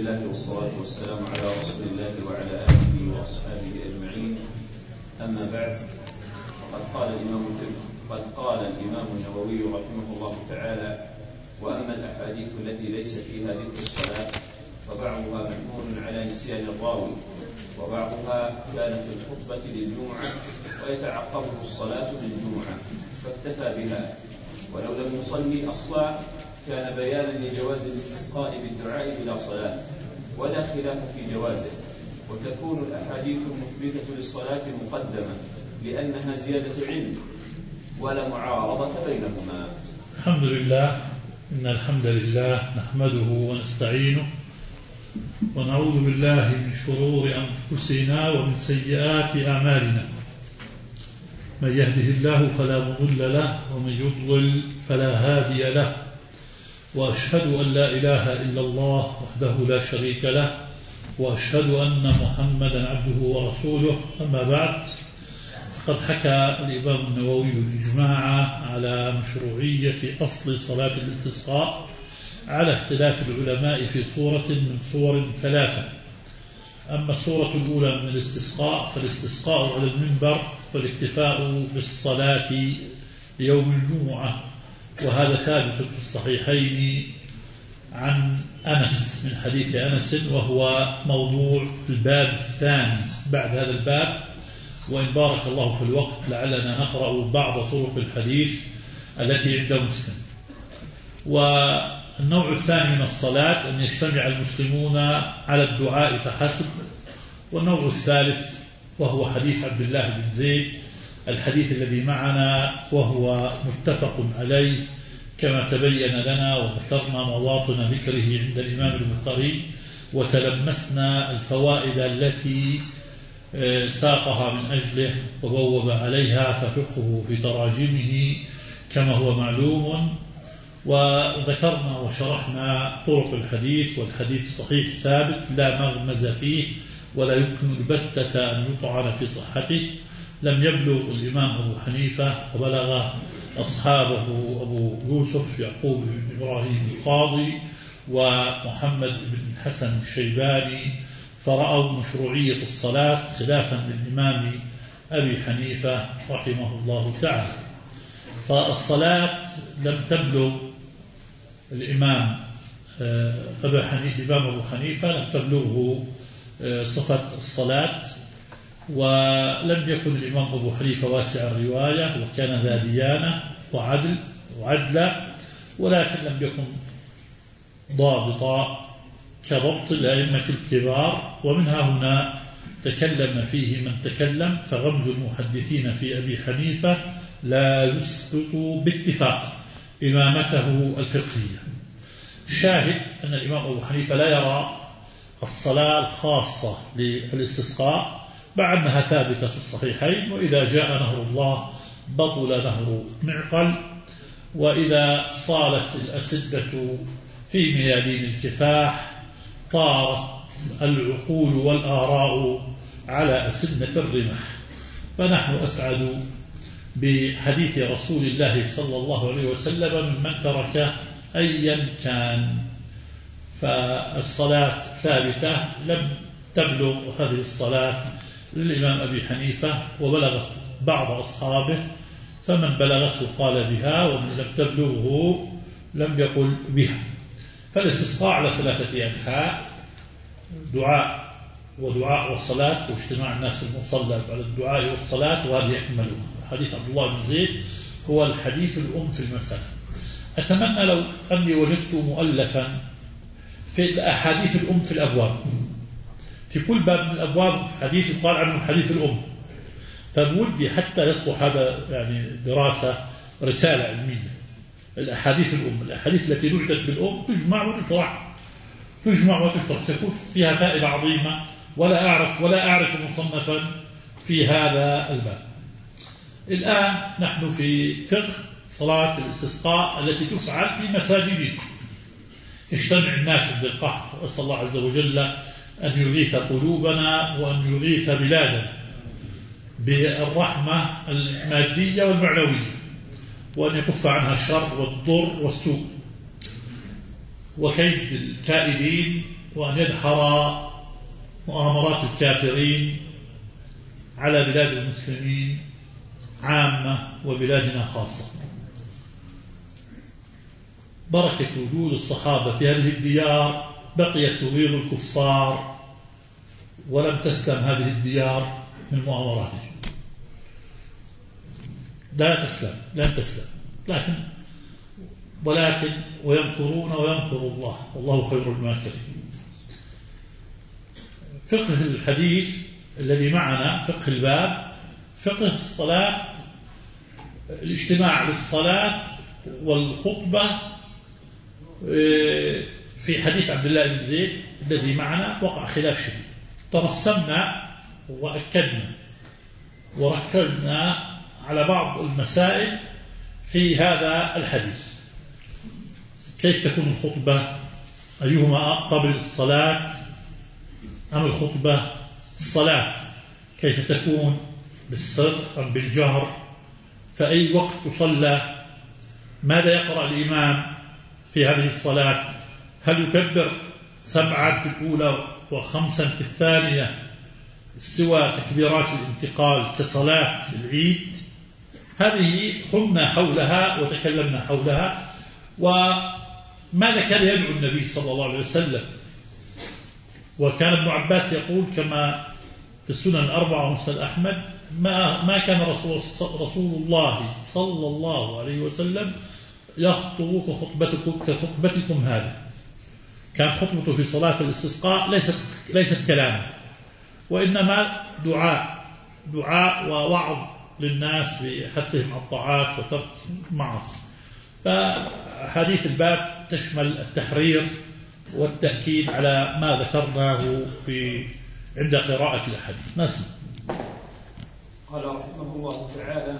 الله والصلاة والسلام على رسول الله وعلى آله وأصحابه أجمعين. أما بعد، قد قال الإمام النووي رحمه الله تعالى: وأما الأحاديث التي ليس فيها ذكر الصلاة فبعضها محمول على نسيان الراوي، وبعضها كان في الخطبة للجمعة ويتعقبه الصلاة للجمعة فاكتفى بها، ولو لم يصلي أصلا كان بيانا لجواز الاستسقاء بالدعاء بلا صلاة، ولا خلاف في جوازه. وتكون الأحاديث المثبتة للصلاة مقدمة لأنها زيادة علم ولا معارضة بينهما. الحمد لله، إن الحمد لله نحمده ونستعينه ونعوذ بالله من شرور أنفسنا ومن سيئات أعمالنا. من يهده الله فلا مضل له ومن يضلل فلا هادي له، وأشهد أن لا إله إلا الله وحده لا شريك له، وأشهد أن محمدا عبده ورسوله. أما بعد، قد حكى الإمام النووي الإجماع على مشروعية أصل صلاة الاستسقاء على اختلاف العلماء في صورة من صور ثلاثة. أما الصورة الأولى من الاستسقاء فالاستسقاء على المنبر والاكتفاء بالصلاة يوم الجمعة، وهذا ثابت في الصحيحين عن أنس من حديث أنس، وهو موضوع الباب الثاني بعد هذا الباب. وإن بارك الله في الوقت لعلنا نقرأ بعض طرق الحديث التي عند مسلم. والنوع الثاني من الصلاة أن يجتمع المسلمون على الدعاء فحسب. والنوع الثالث وهو حديث عبد الله بن زيد، الحديث الذي معنا، وهو متفق عليه كما تبين لنا، وذكرنا مواطن ذكره عند الإمام البخاري وتلمسنا الفوائد التي ساقها من أجله وبوب عليها ففقه في تراجمه كما هو معلوم. وذكرنا وشرحنا طرق الحديث، والحديث صحيح ثابت لا مغمز فيه ولا يمكن البتة أن يطعن في صحته. لم يبلغ الإمام أبو حنيفة وبلغ أصحابه أبو يوسف يعقوب بن إبراهيم القاضي ومحمد بن الحسن الشيباني، فرأوا مشروعية الصلاة خلافا للإمام أبي حنيفة رحمه الله تعالى. فالصلاة لم تبلغ الإمام أبو حنيفة لم تبلغه صفة الصلاة، ولم يكن الإمام أبو حنيفة واسع الرواية، وكان ذا ديانة وعدلا، ولكن لم يكن ضابطا كضبط الأئمة الكبار. ومنها هنا تكلم فيه من تكلم، فغمز المحدثين في أبي حنيفة لا يسقط باتفاق إمامته الفقهية. الشاهد أن الإمام أبو حنيفة لا يرى الصلاة الخاصة للاستسقاء مع أنها ثابتة في الصحيحين: وإذا جاء نهر الله بطل نهر معقل، وإذا صالت الأسدة في ميادين الكفاح طارت العقول والآراء على أسنة الرمح. فنحن أسعد بحديث رسول الله صلى الله عليه وسلم ممن ترك أيا كان. فالصلاة ثابتة، لم تبلغ هذه الصلاة للإمام أبي حنيفة وبلغت بعض أصحابه، فمن بلغته قال بها، ومن لم تبلغه لم يقل بها. فالاستسقاء على ثلاثة أنحاء: دعاء ودعاء والصلاة، واجتماع الناس في المصلى على الدعاء والصلاة، وهذه أكملها. حديث عبد الله بن زيد هو الحديث الأم في المسألة. أتمنى لو أني وجدت مؤلفا في الأحاديث الأم في الأبواب، في كل باب من الأبواب حديث يقال عنه حديث الأم، فبودي حتى يصبح هذا يعني دراسة رسالة علمية. الأحاديث الأم، الأحاديث التي نعدت بالأم تجمع وتشرح، تكون فيها فائدة عظيمة، ولا أعرف مصنفا في هذا الباب. الآن نحن في فقه صلاة الاستسقاء التي تفعل في مساجدنا. اجتمع الناس عند القحط، وأسأل الله عز وجل أن يغيث قلوبنا وأن يغيث بلادنا بالرحمة المادية والمعنوية، وأن يكف عنها الشر والضر والسوء وكيد الكائدين وأن يدحر مؤامرات الكافرين على بلاد المسلمين عامة وبلادنا خاصة. بركة وجود الصحابة في هذه الديار بقيت تغيظ الكفار ولم تسلم هذه الديار من مؤامراتهم. لا تسلم، لن تسلم، ولكن ويمكرون ويمكر الله والله خير الماكرين. فقه الحديث الذي معنا، فقه الباب، فقه الصلاة، الاجتماع للصلاة والخطبة في حديث عبد الله بن زيد الذي معنا وقع خلاف شديد. ترسمنا وأكدنا وركزنا على بعض المسائل في هذا الحديث. كيف تكون الخطبة؟ أيهما قبل الصلاة أم الخطبة؟ الصلاة كيف تكون؟ بالسر أم بالجهر؟ فأي وقت تصلى؟ ماذا يقرأ الإمام في هذه الصلاة؟ هل يكبر 7 في الأولى و5 في الثانية سوى تكبيرات الانتقال كصلاة العيد؟ هذه قمنا حولها وتكلمنا حولها. وماذا كان يدعو النبي صلى الله عليه وسلم؟ وكان ابن عباس يقول كما في السنن الأربعة ومسند أحمد: ما كان رسول الله صلى الله عليه وسلم يخطب كخطبتكم هذه. كان خطبته في صلاة الاستسقاء ليست كلاما، وإنما دعاء ووعظ للناس بحثهم على الطاعات وترك المعاصي. فحديث الباب تشمل التحرير والتأكيد على ما ذكرناه عند قراءة الأحاديث. نسمع. قال رحمه الله تعالى: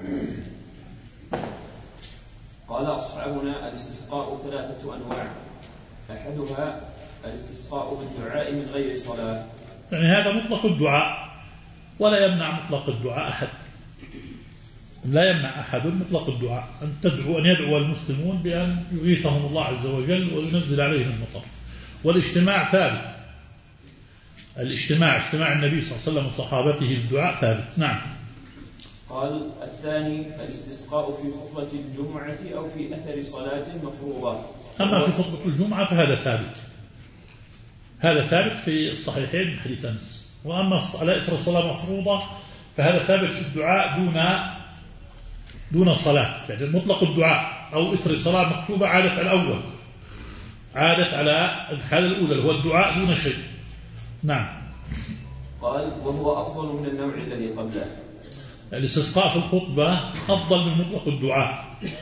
قال أصحابنا: الاستسقاء 3 أنواع، أحدها الاستسقاء بالدعاء من غير صلاة. يعني هذا مطلق الدعاء، ولا يمنع مطلق الدعاء أحد. لا يمنع أحد مطلق الدعاء أن يدعو المسلمون بأن يغيثهم الله عز وجل وينزل عليهم المطر. والاجتماع ثابت، اجتماع النبي صلى الله عليه وسلم وصحابته الدعاء ثابت. نعم. قال: الثاني الاستسقاء في خطبة الجمعة أو في أثر صلاة مفروضة. أما في خطبة الجمعة فهذا ثابت، هذا ثابت في الصحيحين من حديث أنس. وأما على إثر الصلاة مفروضة فهذا ثابت في الدعاء دون الصلاة. يعني مطلق الدعاء أو إثر الصلاة مكتوبة عادت على الأول، عادت على الحالة الأولى اللي هو الدعاء دون شيء. نعم. قال: وهو أفضل من النوع الذي قبله. الاستسقاء في الخطبة أفضل من مطلق الدعاء،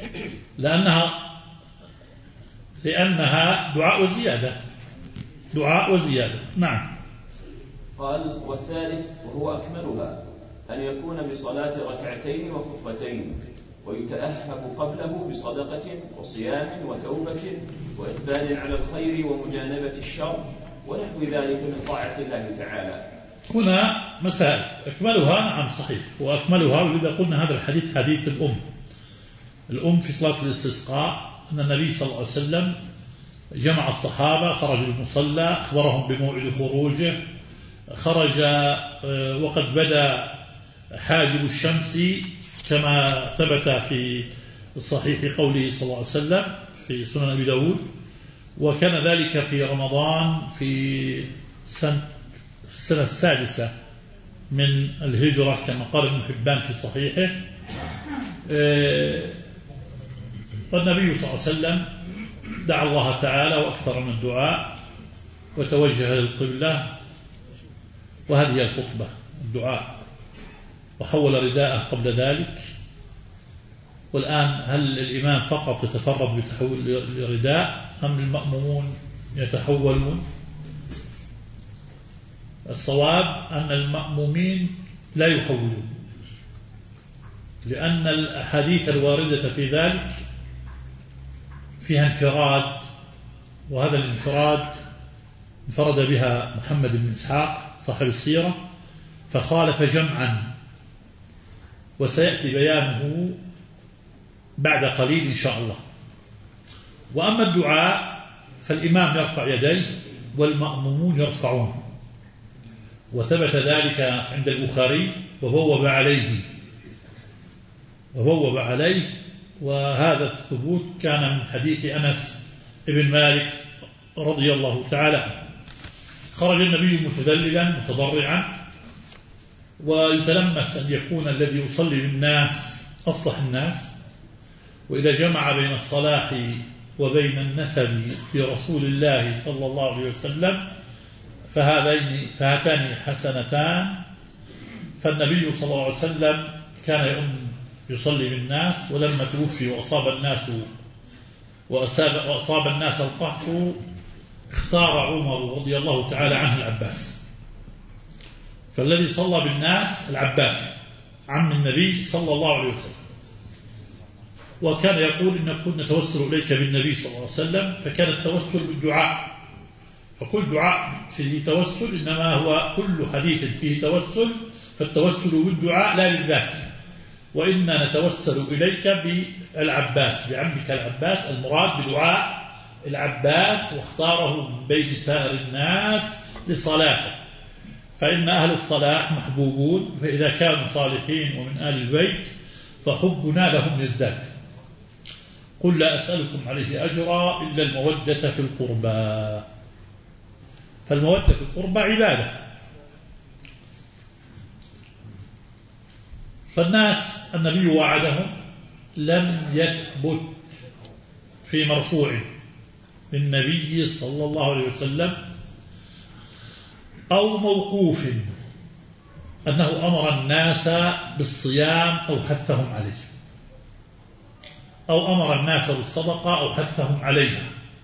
لأنها دعاء وزيادة. نعم. قال: والثالث وهو أكملها أن يكون بصلاة 2 وخطبتين، ويتأهب قبله بصدقة وصيام وتوبة وإقبال على الخير ومجانبة الشر ونحو ذلك من طاعة الله تعالى. هنا مسائل أكملها. نعم صحيح، وأكملها. ولذا قلنا هذا الحديث حديث الأم في صلاة الاستسقاء، أن النبي صلى الله عليه وسلم جمع الصحابة، خرج المصلى، أخبرهم بموعد خروجه، خرج وقد بدا حاجب الشمس كما ثبت في الصحيح قوله صلى الله عليه وسلم في سنن أبي داود، وكان ذلك في رمضان في السنة 6 من الهجرة كما قال ابن حبان في صحيحه. والنبي صلى الله عليه وسلم دعا الله تعالى وأكثر من الدعاء وتوجه للقبلة، وهذه الخطبة الدعاء، وحول رداءه قبل ذلك. والآن هل الإمام فقط يتفرد بتحول الرداء أم المأمومون يتحولون؟ الصواب أن المأمومين لا يحولون، لأن الأحاديث الواردة في ذلك فيها انفراد، وهذا الانفراد انفرد بها محمد بن إسحاق صاحب السيرة فخالف جمعا، وسيأتي بيانه بعد قليل إن شاء الله. وأما الدعاء فالإمام يرفع يديه والمأمومون يرفعون، وثبت ذلك عند البخاري وبوب عليه، وهذا الثبوت كان من حديث أنس بن مالك رضي الله تعالى عنه. خرج النبي متذللا متضرعا، ويتلمس أن يكون الذي يصلي بالناس أصلح الناس، وإذا جمع بين الصلاح وبين النسب في رسول الله صلى الله عليه وسلم فهاتان حسنتان. فالنبي صلى الله عليه وسلم كان يصلي بالناس، ولما توفي وأصاب الناس القحط اختار عمر رضي الله تعالى عنه العباس. فالذي صلى بالناس العباس عم النبي صلى الله عليه وسلم، وكان يقول إن كنا نتوسل إليك بالنبي صلى الله عليه وسلم، فكان التوسل بالدعاء، فكل دعاء فيه توسل، إنما هو كل حديث فيه توسل فالتوسل بالدعاء لا للذات. وإنا نتوسل إليك بالعباس، بعمك العباس، المراد بدعاء العباس، واختاره من بين سائر الناس لصلاحه، فإن أهل الصلاح محبوبون، فإذا كانوا صالحين ومن آل البيت فحبنا لهم يزداد. قل لا أسألكم عليه أجرا إلا المودة في القربى. فالمودة في القربى عبادة. فالناس النبي وعدهم، لم يثبت في مرفوع للنبي صلى الله عليه وسلم أو موقوف أنه أمر الناس بالصيام أو حثهم عليه، أو أمر الناس بالصدقة أو حثهم عليها.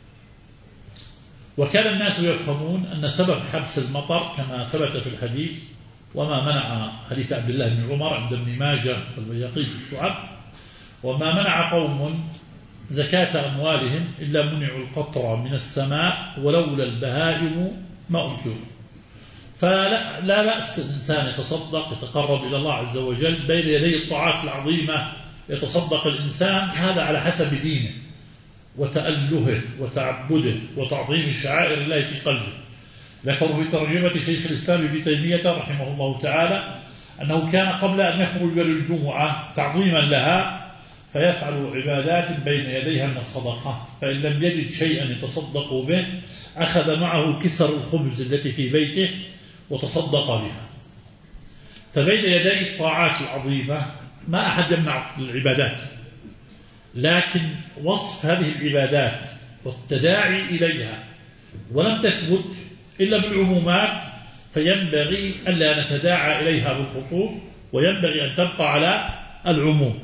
وكان الناس يفهمون أن سبب حبس المطر كما ثبت في الحديث، وما منع حديث عبد الله بن عمر عند ابن ماجه والبيهقي في الشعب، وما منع قوم زكاة أموالهم إلا منعوا القطر من السماء ولولا البهائم ما أمطروا. فلا بأس الإنسان يتصدق يتقرب إلى الله عز وجل بين يدي الطاعات العظيمة، يتصدق الإنسان هذا على حسب دينه وتألهه وتعبده وتعظيم شعائر الله في قلبه. ذكروا في ترجمة شيخ الإسلام ابن تيمية رحمه الله تعالى أنه كان قبل أن يخرج للجمعة تعظيما لها فيفعل عبادات بين يديها من الصدقة، فإن لم يجد شيئا يتصدق به أخذ معه كسر الخبز التي في بيته وتصدق بها. فبين يدي الطاعات العظيمة ما أحد يمنع العبادات، لكن وصف هذه العبادات والتداعي إليها ولم تثبت إلا بالعمومات، فينبغي ألا نتداعى إليها بالخصوص، وينبغي أن تبقى على العموم،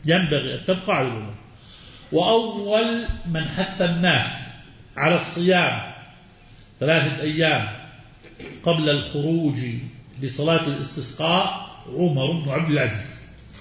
وأول من حث الناس على الصيام 3 أيام قبل الخروج لصلاة الاستسقاء عمر بن عبد العزيز.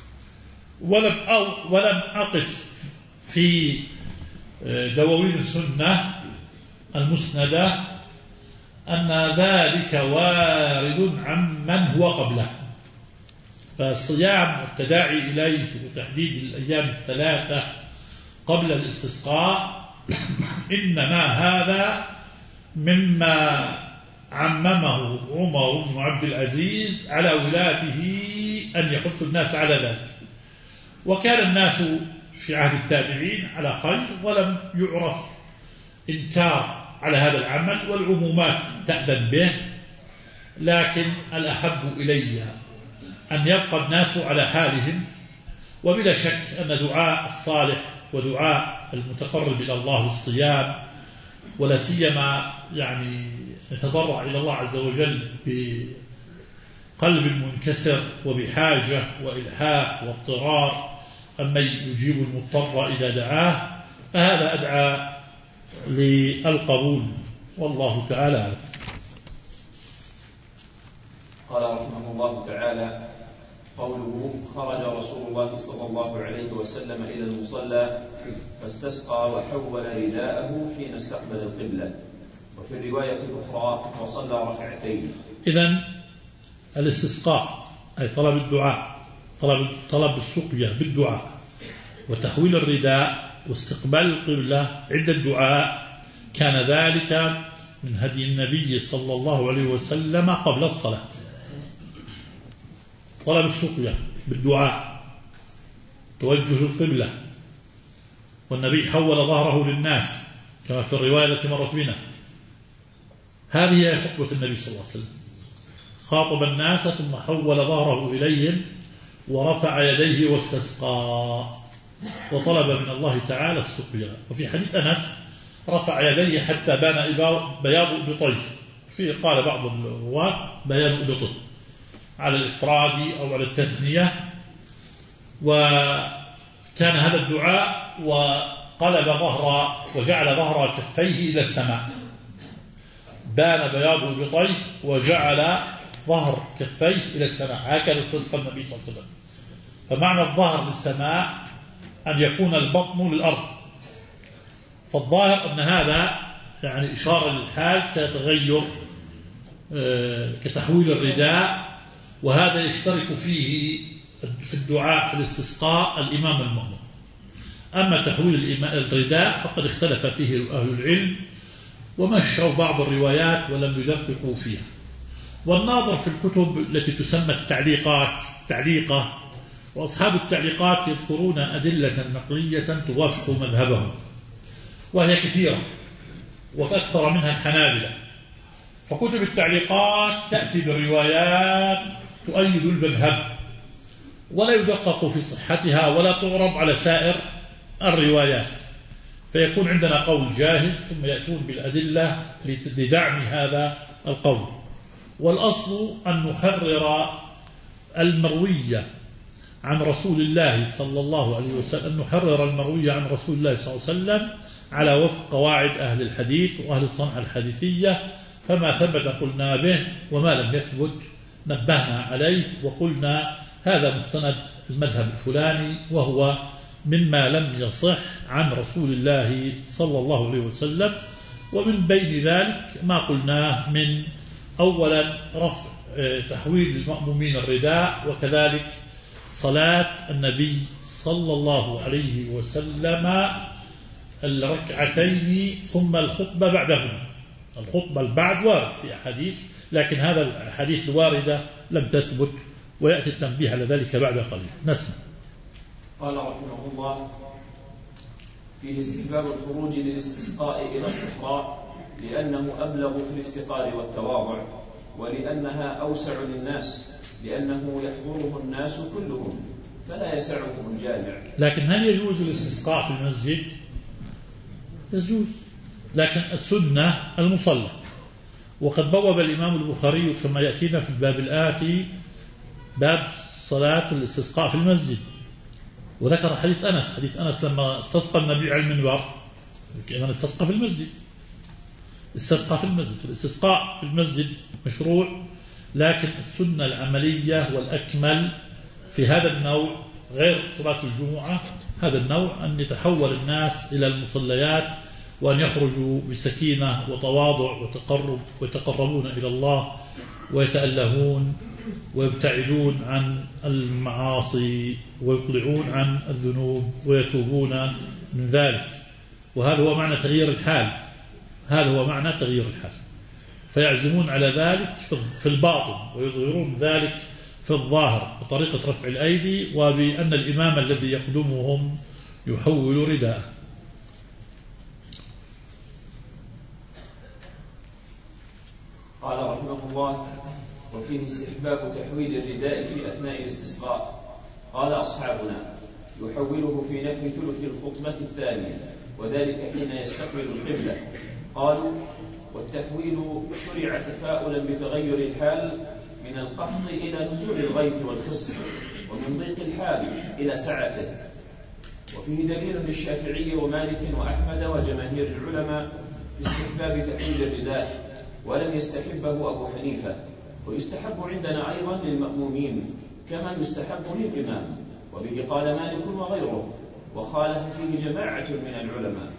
ولم أقف في دواوين السنة المسندة أن ذلك وارد عمن هو قبله. فالصيام والتداعي إليه وتحديد الأيام 3 قبل الاستسقاء إنما هذا مما عممه عمر بن عبد العزيز على ولاته أن يحث الناس على ذلك. وكان الناس في عهد التابعين على خير، ولم يعرف إنكار على هذا العمل، والعمومات تأذن به، لكن الأحب إلي أن يبقى الناس على حالهم. وبلا شك أن دعاء الصالح ودعاء المتقرب إلى الله بالصيام، ولا سيما يتضرع إلى الله عز وجل بقلب منكسر وبحاجة وإلحاح واضطرار، أما يجيب المضطر إذا دعاه، فهذا أدعى للقبول، والله تعالى أعلم. قال رحمه الله تعالى: قوله: خرج رسول الله صلى الله عليه وسلم إلى المصلى فاستسقى وحول رداءه حين استقبل القبلة. وفي الرواية الأخرى: وصلى ركعتين. إذن الاستسقاء أي طلب الدعاء، طلب السقيا بالدعاء، وتحويل الرداء واستقبال القبلة عند الدعاء، كان ذلك من هدي النبي صلى الله عليه وسلم قبل الصلاة، طلب السقيا بالدعاء، توجه القبلة، والنبي حول ظهره للناس كما في الرواية التي مرت بنا. هذه هي خطبة النبي صلى الله عليه وسلم، خاطب الناس ثم حول ظهره إليهم ورفع يديه واستسقى وطلب من الله تعالى السقيا. وفي حديث أنس رفع يديه حتى بان بياض إبطيه، فيه قال بعض الرواة بيان إبطه على الإفراد أو على التثنية. وكان هذا الدعاء وقلب ظهر وجعل ظهر كفيه إلى السماء، بان بياض إبطيه وجعل ظهر كفيه إلى السماء، هكذا استسقى النبي صلى الله عليه وسلم. فمعنى الظهر للسماء أن يكون البطن للأرض، فالظاهر أن هذا يعني إشارة للحال كتغير كتحويل الرداء، وهذا يشترك فيه في الدعاء في الاستسقاء الإمام المأموم. أما تحويل الرداء فقد اختلف فيه أهل العلم ومشوا بعض الروايات ولم يدققوا فيها. والناظر في الكتب التي تسمى التعليقات تعليقة، وأصحاب التعليقات يذكرون أدلة نقلية توافق مذهبهم، وهي كثيرة وأكثر منها الحنابلة. فكتب التعليقات تأتي بالروايات تؤيد المذهب ولا يدقق في صحتها ولا تعرض على سائر الروايات، فيكون عندنا قول جاهز ثم يأتون بالأدلة لدعم هذا القول. والأصل أن نحرر المروية عن رسول الله صلى الله عليه وسلم، نحرر المروية عن رسول الله صلى الله عليه وسلم على وفق قواعد أهل الحديث وأهل الصنعة الحديثية، فما ثبت قلنا به وما لم يثبت نبهنا عليه وقلنا هذا مستند المذهب الفلاني وهو مما لم يصح عن رسول الله صلى الله عليه وسلم. ومن بين ذلك ما قلناه من أولا رفع تحويل المأمومين الرداء، وكذلك صلاة النبي صلى الله عليه وسلم الركعتين ثم الخطبة بعدهما. الخطبة البعد وارد في أحاديث، لكن هذا الحديث الواردة لم تثبت، ويأتي التنبيه على ذلك بعد قليل. نسمع. قال رحمه الله: فيه استحباب الخروج للاستسقاء إلى الصحراء لأنه أبلغ في الافتقار والتواضع، ولأنها أوسع للناس لأنه يحضره الناس كلهم فلا يسعهم الجامع. لكن هل يجوز الاستسقاء في المسجد؟ يجوز، لكن السنة المصلى. وقد بوب الإمام البخاري كما يأتينا في الباب الآتي باب صلاة الاستسقاء في المسجد، وذكر حديث أنس لما استسقى النبي على المنبر كأنه استسقى في المسجد، استسقى في المسجد. الاستسقاء في المسجد مشروع، لكن السنة العملية والأكمل في هذا النوع غير صلاة الجمعة، هذا النوع أن يتحول الناس إلى المصليات وأن يخرجوا بسكينة وتواضع ويتقربون إلى الله ويتألهون ويبتعدون عن المعاصي ويقلعون عن الذنوب ويتوبون من ذلك. وهذا هو معنى تغيير الحال، هذا هو معنى تغيير الحال. فيعزمون على ذلك في الباطن ويظهرون ذلك في الظاهر بطريقة رفع الأيدي، وبأن الإمام الذي يقدمهم يحول رداءه. قال رحمه الله: وفيه استحباب تحويل الرداء في أثناء الاستسقاء. قال أصحابنا: يحوله في نحو ثلث الخطبة الثانية، وذلك حين يستقبل القبلة. قالوا: والتحويل شرع تفاؤلا بتغير الحال من القحط إلى نزول الغيث والخصب، ومن ضيق الحال إلى سعته. وفيه دليل للشافعي ومالك وأحمد وجماهير العلماء في استحباب تحويل الرداء، ولم يستحبه أبو حنيفة. ويستحب عندنا أيضا للمأمومين كما يستحب للإمام، وبه قال مالك وغيره، وخالف فيه جماعة من العلماء.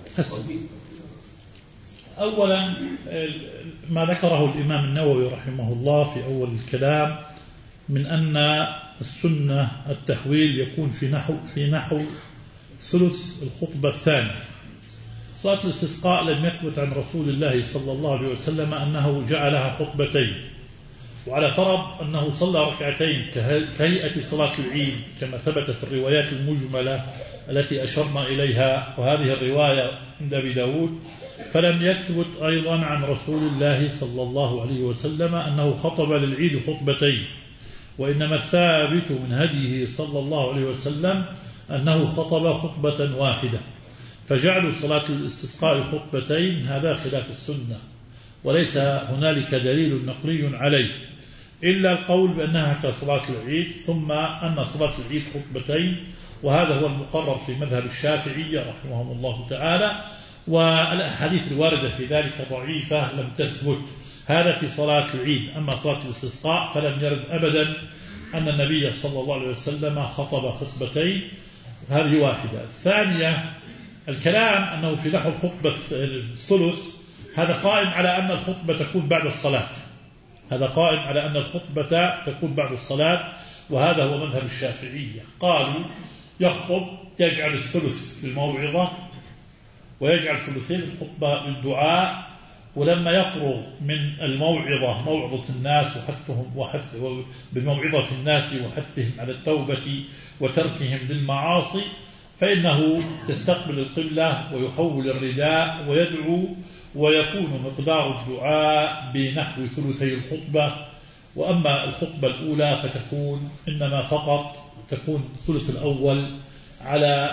أولا ما ذكره الإمام النووي رحمه الله في أول الكلام من أن السنة التحويل يكون في نحو ثلث الخطبة الثانية، صلاة الاستسقاء لم يثبت عن رسول الله صلى الله عليه وسلم أنه جعلها خطبتين، وعلى فرض أنه صلى ركعتين كهيئة صلاة العيد كما ثبت في الروايات المجملة التي أشرنا إليها، وهذه الرواية عند أبي داود، فلم يثبت أيضا عن رسول الله صلى الله عليه وسلم أنه خطب للعيد خطبتين، وإنما الثابت من هديه صلى الله عليه وسلم أنه خطب خطبة واحدة، فجعل صلاة الاستسقاء خطبتين هذا خلاف السنة، وليس هنالك دليل نقلي عليه إلا القول بأنها كصلاة العيد، ثم أن صلاة العيد خطبتين، وهذا هو المقرر في مذهب الشافعية رحمهم الله تعالى، والأحاديث الواردة في ذلك ضعيفة لم تثبت. هذا في صلاة العيد. أما صلاة الاستسقاء فلم يرد أبدا أن النبي صلى الله عليه وسلم خطب خطبتين، هذه واحدة. الثانية الكلام أنه في نحو خطبة الثلث، هذا قائم على أن الخطبة تكون بعد الصلاة، هذا قائم على أن الخطبة تكون بعد الصلاة، وهذا هو مذهب الشافعية. قالوا يخطب يجعل الثلث للموعظة ويجعل ثلثين الخطبة للدعاء، ولما يفرغ من الموعظة موعظة الناس بموعظة الناس وحثهم على التوبة وتركهم للمعاصي، فإنه يستقبل القبلة ويحول الرداء ويدعو، ويكون مقدار الدعاء بنحو ثلثي الخطبة. وأما الخطبة الأولى فتكون إنما فقط تكون الثلث الأول على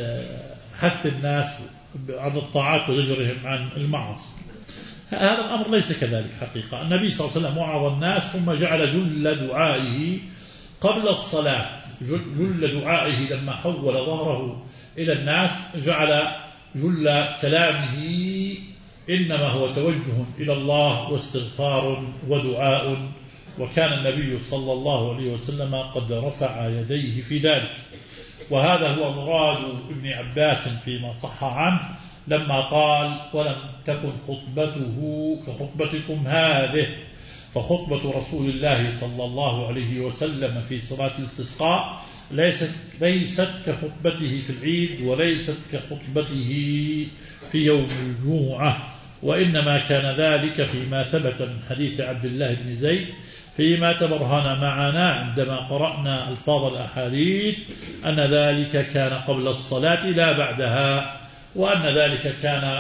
حث الناس عن الطاعات وزجرهم عن المعاصي. هذا الأمر ليس كذلك حقيقة. النبي صلى الله عليه وسلم وعظ الناس ثم جعل جل دعائه قبل الصلاة، جل دعائه لما حول ظهره إلى الناس جعل جل كلامه إنما هو توجه إلى الله واستغفار ودعاء، وكان النبي صلى الله عليه وسلم قد رفع يديه في ذلك. وهذا هو مراد ابن عباس فيما صح عنه لما قال لم تكن خطبته كخطبتكم هذه، فخطبة رسول الله صلى الله عليه وسلم في صلاة الاستسقاء ليست كخطبته في العيد وليست كخطبته في يوم الجمعة، وإنما كان ذلك فيما ثبت من حديث عبد الله بن زيد فيما تبرهن معنا عندما قرأنا ألفاظ الأحاديث أن ذلك كان قبل الصلاة لا بعدها، وأن ذلك كان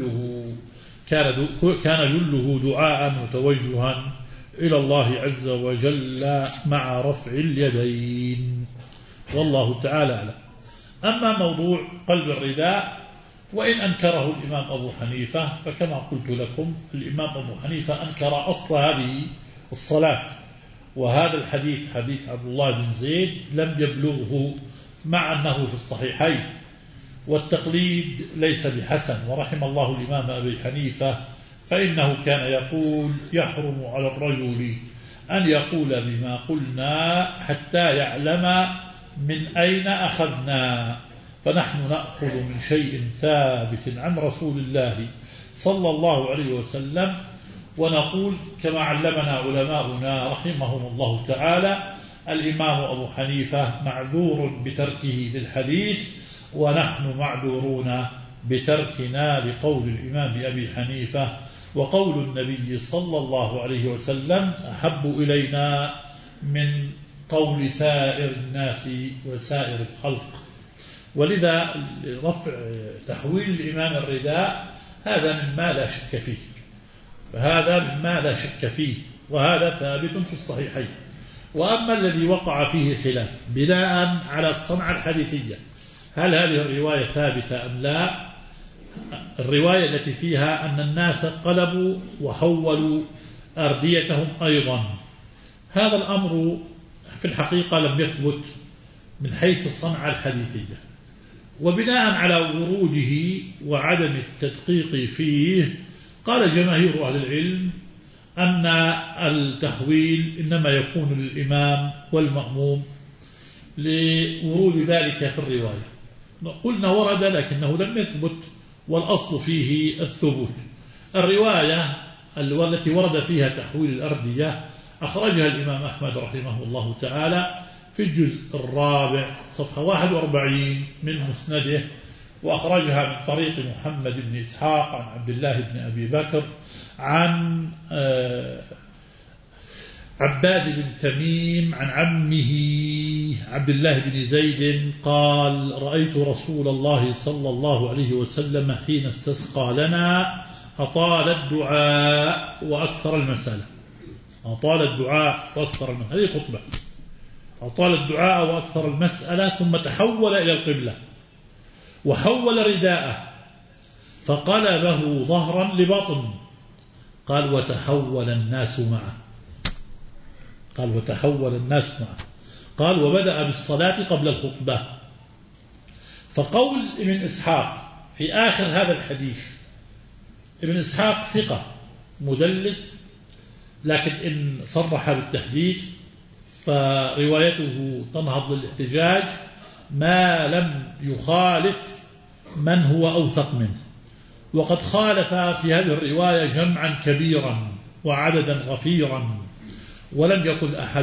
جله دعاء متوجها إلى الله عز وجل مع رفع اليدين، والله تعالى أعلم. أما موضوع قلب الرداء وإن أنكره الإمام أبو حنيفة، فكما قلت لكم الإمام أبو حنيفة أنكر أصل هذه الصلاة، وهذا الحديث حديث عبد الله بن زيد لم يبلغه مع أنه في الصحيحين، والتقليد ليس بحسن. ورحم الله الإمام أبي حنيفة فإنه كان يقول يحرم على الرجل أن يقول بما قلنا حتى يعلم من أين أخذنا، فنحن نأخذ من شيء ثابت عن رسول الله صلى الله عليه وسلم ونقول كما علمنا علماؤنا رحمهم الله تعالى. الإمام أبو حنيفة معذور بتركه للحديث، ونحن معذورون بتركنا لقول الإمام أبي حنيفة، وقول النبي صلى الله عليه وسلم أحب إلينا من قول سائر الناس وسائر الخلق. ولذا رفع تحويل الإمام الرداء هذا مما لا شك فيه، فهذا مما لا شك فيه، وهذا ثابت في الصحيحين. وأما الذي وقع فيه خلاف بناء على الصنعة الحديثية، هل هذه الرواية ثابتة أم لا؟ الرواية التي فيها أن الناس قلبوا وحولوا أرديتهم أيضا، هذا الأمر في الحقيقة لم يثبت من حيث الصنعة الحديثية، وبناء على وروده وعدم التدقيق فيه قال جماهير أهل العلم أن التحويل إنما يكون للإمام والمأموم لورود ذلك في الرواية. قلنا ورد لكنه لم يثبت، والأصل فيه الثبوت. الرواية التي ورد فيها تحويل الأردية أخرجها الإمام أحمد رحمه الله تعالى في الجزء الرابع صفحة 41 من مسنده، وأخرجها من طريق محمد بن إسحاق عن عبد الله بن أبي بكر عن عباد بن تميم عن عمه عبد الله بن زيد قال رأيت رسول الله صلى الله عليه وسلم حين استسقى لنا أطال الدعاء وأكثر المسألة. أطال الدعاء وأكثر المسألة، هذه خطبة. أطال الدعاء وأكثر المسألة ثم تحول إلى القبلة وحول رداءه فقلبه ظهرا لبطن. قال وتحول الناس معه. قال وتحول الناس معه. قال وبدأ بالصلاة قبل الخطبة. فقول ابن إسحاق في آخر هذا الحديث، ابن إسحاق ثقة مدلس، لكن إن صرح بالتحديث فروايته تنهض للاحتجاج ما لم يخالف من هو أوثق منه. وقد خالف في هذه الرواية جمعا كبيرا وعددا غفيرا، ولم يقل أحد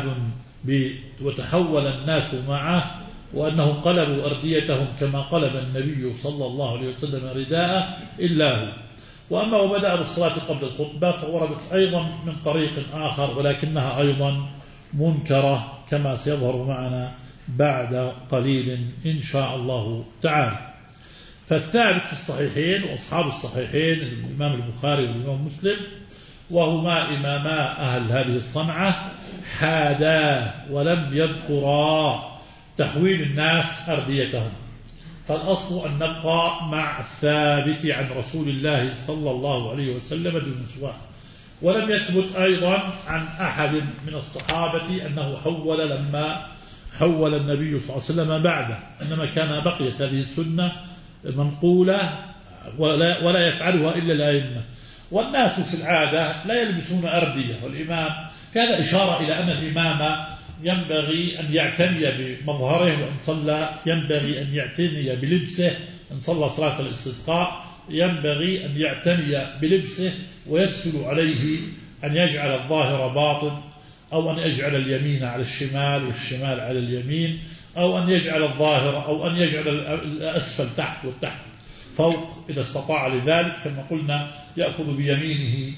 وتحول الناس معه وأنهم قلبوا أرديتهم كما قلب النبي صلى الله عليه وسلم رداءه إلا هو. وأما وبدأ بالصلاة قبل الخطبة فوردت أيضا من طريق آخر ولكنها أيضا منكرة كما سيظهر معنا بعد قليل إن شاء الله تعالى. فالثابت في الصحيحين وأصحاب الصحيحين الإمام البخاري والإمام مسلم وهما إماما أهل هذه الصنعة حادا ولم يذكرا تحويل الناس أرديتهم. فالأصل أن نبقى مع الثابت عن رسول الله صلى الله عليه وسلم دون سواه. ولم يثبت أيضا عن أحد من الصحابة أنه حول لما حول النبي صلى الله عليه وسلم بعده، إنما كان بقيت هذه السنة منقولة ولا يفعلها إلا الأئمة. والناس في العادة لا يلبسون أردية، والإمام في هذا إشارة إلى أن الإمام ينبغي أن يعتني بمظهره، وإن صلى ينبغي أن يعتني بلبسه. إن صلى صلاة الاستسقاء ينبغي أن يعتني بلبسه ويسهل عليه أن يجعل الظاهر باطن، أو أن يجعل اليمين على الشمال والشمال على اليمين، أو أن يجعل الظاهر أو أن يجعل الأسفل تحت والتحت فوق إذا استطاع لذلك. كما قلنا يأخذ بيمينه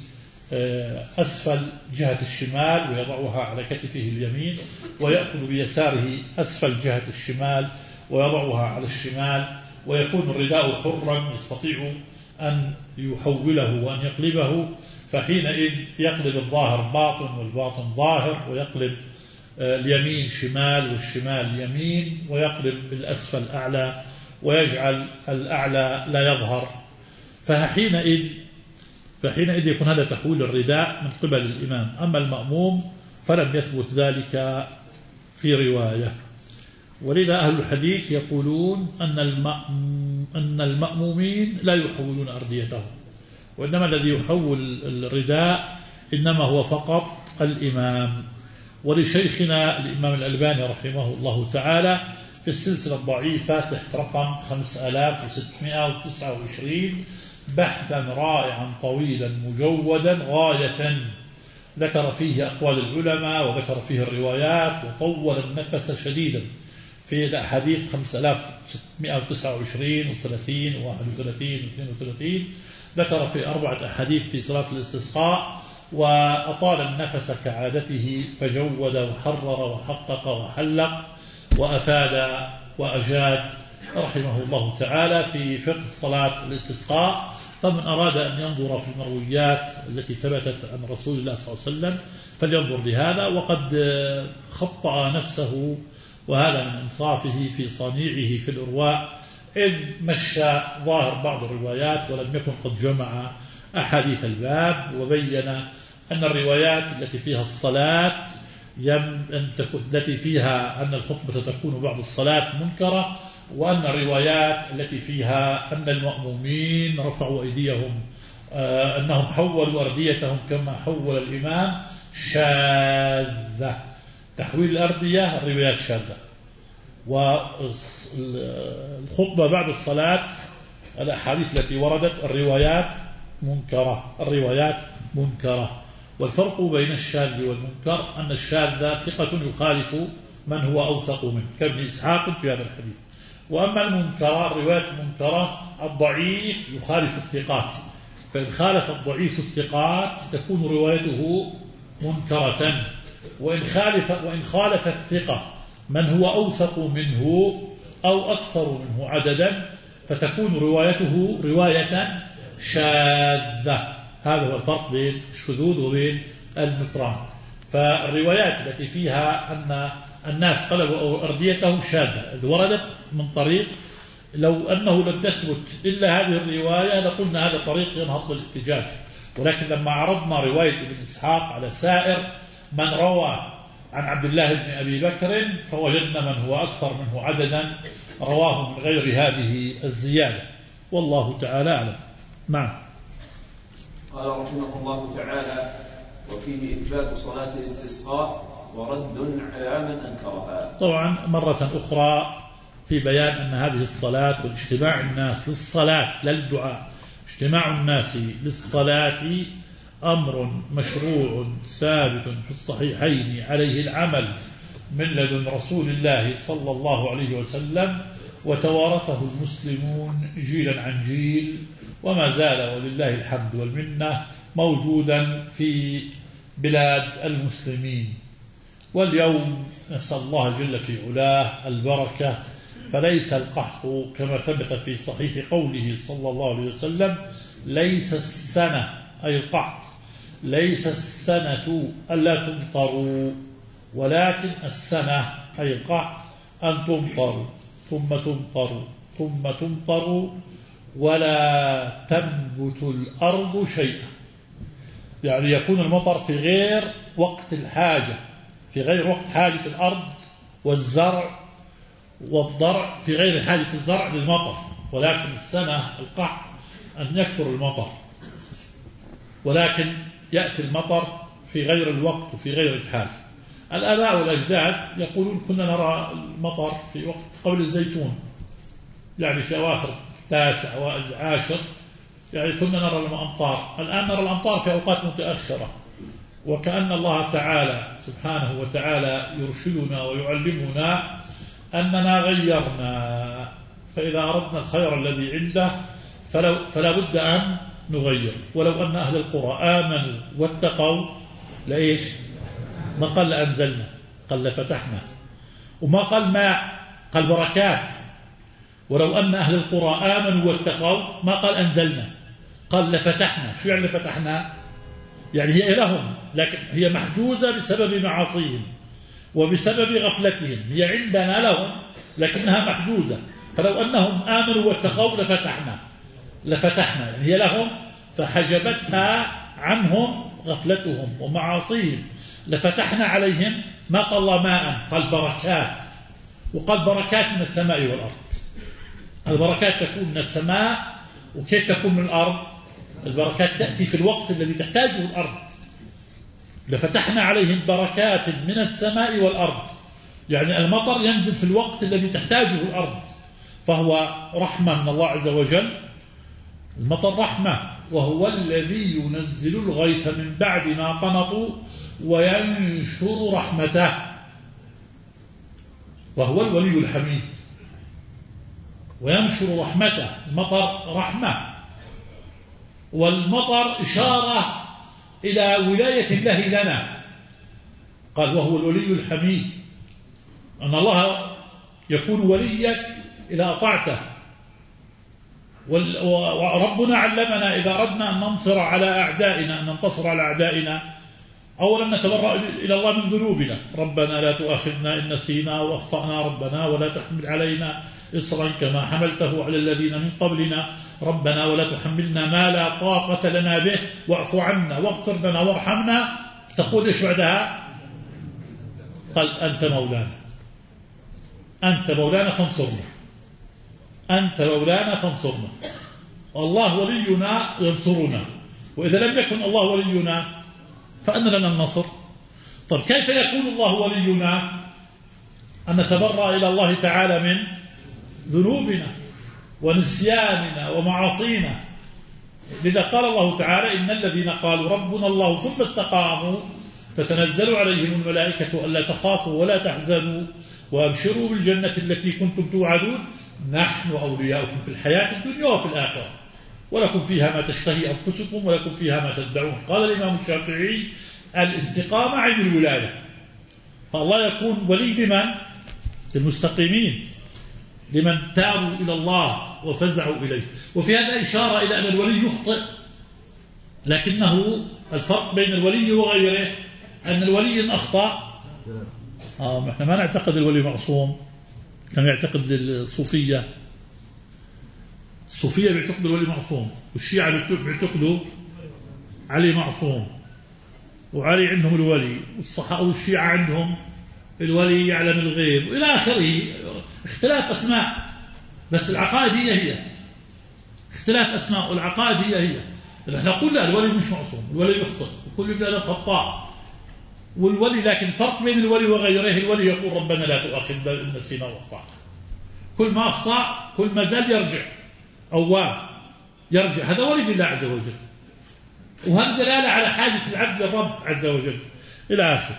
أسفل جهة الشمال ويضعها على كتفه اليمين، ويأخذ بيساره أسفل جهة الشمال ويضعها على الشمال، ويكون الرداء حرا يستطيع أن يحوله وأن يقلبه. فحينئذ يقلب الظاهر باطن والباطن ظاهر، ويقلب اليمين شمال والشمال يمين، ويقلب الأسفل أعلى ويجعل الأعلى لا يظهر. فحينئذ يكون هذا تحويل الرداء من قبل الإمام. أما المأموم فلم يثبت ذلك في رواية. ولذا أهل الحديث يقولون أن المأمومين لا يحولون أرديتهم، وإنما الذي يحول الرداء إنما هو فقط الإمام. ولشيخنا الإمام الألباني رحمه الله تعالى في السلسلة الضعيفة تحت رقم 5629 بحثا رائعا طويلا مجودا غاية، ذكر فيه أقوال العلماء وذكر فيه الروايات، وطول النفس شديدا في الأحاديث 5629 و30 و31 و32. ذكر في 4 أحاديث في صلاة الاستسقاء، وأطال النفس كعادته، فجود وحرر وحقق وحلق وأفاد وأجاد رحمه الله تعالى في فقه صلاة الاستسقاء. فمن أراد أن ينظر في المرويات التي ثبتت عن رسول الله صلى الله عليه وسلم فلينظر لهذا. وقد خطأ نفسه، وهذا من إنصافه في صنيعه في الإرواء، إذ مشى ظاهر بعض الروايات ولم يكن قد جمع أحاديث الباب، وبين أن الروايات التي فيها الصلاة التي فيها أن الخطبة تكون بعد الصلاة منكرة، وأن الروايات التي فيها أن المأمومين رفعوا أيديهم أنهم حولوا أرديتهم كما حول الإمام شاذة. تحويل الأردية الروايات شاذة، والخطبة بعد الصلاة الأحاديث التي وردت الروايات منكرة. والفرق بين الشاذ والمنكر أن الشاذ ثقة يخالف من هو أوثق منه كابن إسحاق في هذا الحديث، وأما المنكرة الرواية المنكرة الضعيف يخالف الثقات، فإن خالف الضعيف الثقات تكون روايته منكرة، وإن خالف الثقة من هو أوثق منه أو أكثر منه عددا فتكون روايته رواية شاذة. هذا هو الفرق بين الشذوذ وبين النكران. فالروايات التي فيها أن الناس طلبوا أرديته شاذة إذ وردت من طريق لو أنه لم تثبت إلا هذه الرواية لقلنا هذا طريق ينهض للاحتجاج، ولكن لما عرضنا رواية ابن إسحاق على سائر من روى عن عبد الله بن أبي بكر فوجدنا من هو أكثر منه عددا رواه من غير هذه الزيادة، والله تعالى أعلم. نعم. قال رحمه الله تعالى: وفيه إثبات صلاة الاستسقاء ورد على من أنكرها. طبعا مرة أخرى في بيان أن هذه الصلاة واجتماع الناس للصلاة لا للدعاء، اجتماع الناس للصلاة أمر مشروع ثابت في الصحيحين عليه العمل من لدن رسول الله صلى الله عليه وسلم، وتوارثه المسلمون جيلا عن جيل، وما زال ولله الحمد والمنة موجودا في بلاد المسلمين. واليوم نسأل الله جل في علاه البركة، فليس القحط كما ثبت في صحيح قوله صلى الله عليه وسلم: ليس السنة أي القحط ليس السنة ألا تمطروا، ولكن السنة أي القحط أن تمطروا ثم تمطروا ثم تمطروا ولا تنبت الأرض شيئا. يعني يكون المطر في غير وقت الحاجة، في غير وقت حاجة الأرض والزرع والضرع، في غير حاجة الزرع للمطر، ولكن السنة القحط أن يكثر المطر، ولكن يأتي المطر في غير الوقت وفي غير الحال. الآباء والأجداد يقولون كنا نرى المطر في وقت قبل الزيتون، يعني في أواخر 9 أوائل 10، يعني كنا نرى الأمطار. الآن نرى الأمطار في أوقات متأخرة، وكأن الله تعالى سبحانه وتعالى يرشدنا ويعلمنا أننا غيرنا، فإذا أردنا الخير الذي عنده فلا بد أن نغير. ولو أن أهل القرى آمنوا واتقوا لإيش؟ ما قال لأنزلنا، قال لفتحنا، وما قال ماء، قال بركات. ولو أن أهل القرى آمنوا واتقوا ما قال أنزلنا، قال لفتحنا. شو يعني لفتحنا؟ يعني هي لهم لكن هي محجوزة بسبب معاصيهم وبسبب غفلتهم، هي عندنا لهم لكنها محجوزة. فلو أنهم آمنوا واتقوا لفتحنا يعني هي لهم فحجبتها عنهم غفلتهم ومعاصيهم. لفتحنا عليهم ما قال الله ماء، قال بركات، وقال بركات من السماء والأرض. البركات تكون من السماء، وكيف تكون من الأرض؟ البركات تأتي في الوقت الذي تحتاجه الأرض. لفتحنا عليهم بركات من السماء والأرض، يعني المطر ينزل في الوقت الذي تحتاجه الأرض، فهو رحمة من الله عز وجل. المطر رحمة، وهو الذي ينزل الغيث من بعد ما قنطوا وينشر رحمته، وهو الولي الحميد. وينشر رحمته، المطر رحمة، والمطر إشارة إلى ولاية الله لنا. قال وهو الولي الحميد، أن الله يكون وليك إذا أطعته. وربنا علمنا إذا أردنا أن ننتصر على أعدائنا أولا نتبرأ إلى الله من ذنوبنا. ربنا لا تؤاخذنا إن نسينا وأخطأنا، ربنا ولا تحمل علينا إصرا كما حملته على الذين من قبلنا، ربنا ولا تحملنا ما لا طاقة لنا به واعف عنا واغفر لنا وارحمنا. تقول إيش بعدها؟ قال أنت مولانا فانصرنا، أنت مولانا فانصرنا. الله ولينا ينصرنا، وإذا لم يكن الله ولينا فأن لنا النصر. طب كيف يكون الله ولينا؟ أن نتبرأ إلى الله تعالى من ذنوبنا ونسياننا ومعاصينا. لذا قال الله تعالى إن الذين قالوا ربنا الله ثم استقاموا تتنزل عليهم الملائكة ألا تخافوا ولا تحزنوا وأبشروا بالجنة التي كنتم توعدون نحن أولياؤكم في الحياة الدنيا وفي الآخرة ولكم فيها ما تشتهي أنفسكم ولكم فيها ما تدعون. قال الإمام الشافعي الاستقامة عين الولاية، فالله يكون ولي لمن؟ للمستقيمين، لمن تابوا إلى الله وفزعوا إليه. وفي هذا إشارة إلى أن الولي يخطئ، لكنه الفرق بين الولي وغيره أن الولي إن أخطأ احنا ما نعتقد الولي معصوم كما يعتقد الصوفية. الصوفية بيعتقدوا الولي معصوم، والشيعة بيعتقدوا علي معصوم، وعلي عندهم الولي، والشيعة عندهم الولي يعلم الغيب وإلى آخره. اختلاف أسماء بس العقائد هي اختلاف أسماء والعقائد هي. نحن نقول لا، الولي مش معصوم، الولي يخطئ وكل ابن آدم خطاء، والولي لكن الفرق بين الولي وغيره، الولي يقول ربنا لا تؤاخذنا إن نسينا وأخطأنا، كل ما أخطأ كل ما زال يرجع أواب يرجع، هذا ولي لله عز وجل، وهذا دلالة على حاجة العبد للرب عز وجل إلى آخر.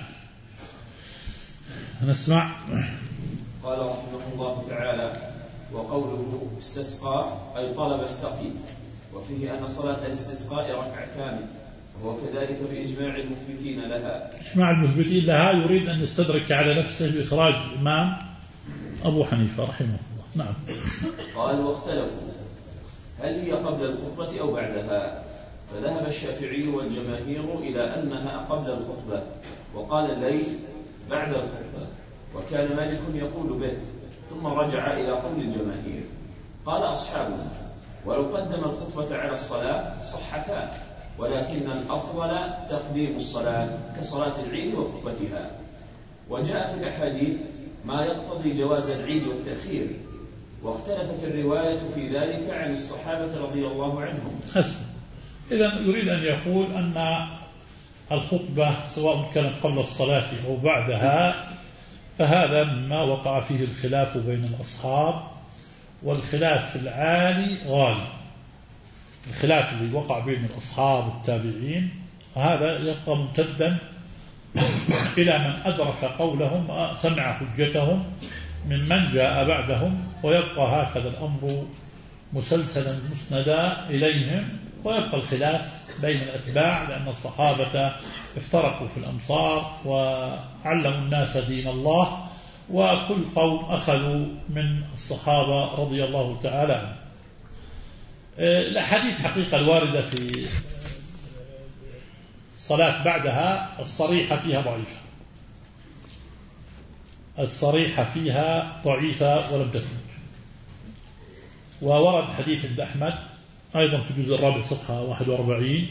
نسمع. قال رحمه الله تعالى: وقوله استسقى أي طلب السقي، وفيه أن صلاة الاستسقاء ركعتان، وهو كذلك بإجماع المثبتين لها. إجماع المثبتين لها يريد أن يستدرك على نفسه بإخراج الإمام أبو حنيفة رحمه الله. نعم. قال: واختلفوا هل هي قبل الخطبة أو بعدها، فذهب الشافعي والجماهير إلى أنها قبل الخطبة، وقال الليث بعد الخطبة، وكان مالك يقول به، ثم رجع إلى قول الجماهير. قال أصحابه: ولو قدم الخطبة على الصلاة صحتا، ولكن الأفضل تقديم الصلاة كصلاة العيد وخطبتها. وجاء في الأحاديث ما يقتضي جواز العيد والتأخير، واختلفت الرواية في ذلك عن الصحابة رضي الله عنهم. حسن. إذن يريد أن يقول أن الخطبة سواء كانت قبل الصلاة أو بعدها فهذا مما وقع فيه الخلاف بين الأصحاب، والخلاف العالي غالي. الخلاف اللي وقع بين الأصحاب والتابعين هذا يبقى ممتدا إلى من أدرك قولهم سمع حجتهم ممن جاء بعدهم، ويبقى هكذا الأمر مسلسلا مسندا إليهم، ويبقى الخلاف بين الأتباع، لأن الصحابة افترقوا في الأمصار وعلموا الناس دين الله، وكل قوم أخذوا من الصحابة رضي الله تعالى عنهم. الأحاديث حقيقة الواردة في الصلاة بعدها الصريحة فيها ضعيفة، الصريحة فيها ضعيفة ولم تثبت. وورد حديث عند أحمد أيضا في الجزء الرابع صفحة 41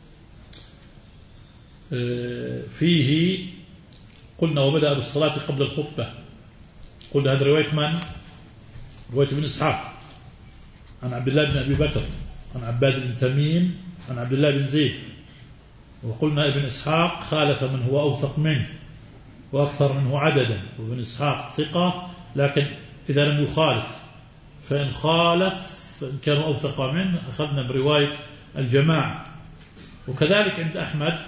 فيه قلنا وبدأ بالصلاة قبل الخطبة. قلنا هذا رواية من؟ رواية ابن إسحاق عن عبد الله بن أبي بكر عن عباد بن تميم عن عبد الله بن زيد. وقلنا ابن إسحاق خالف من هو أوثق منه وأكثر منه عددا، وابن إسحاق ثقة، لكن إذا لم يخالف، فإن خالف فإن كانوا أوثق منه أخذنا برواية الجماعة. وكذلك عند أحمد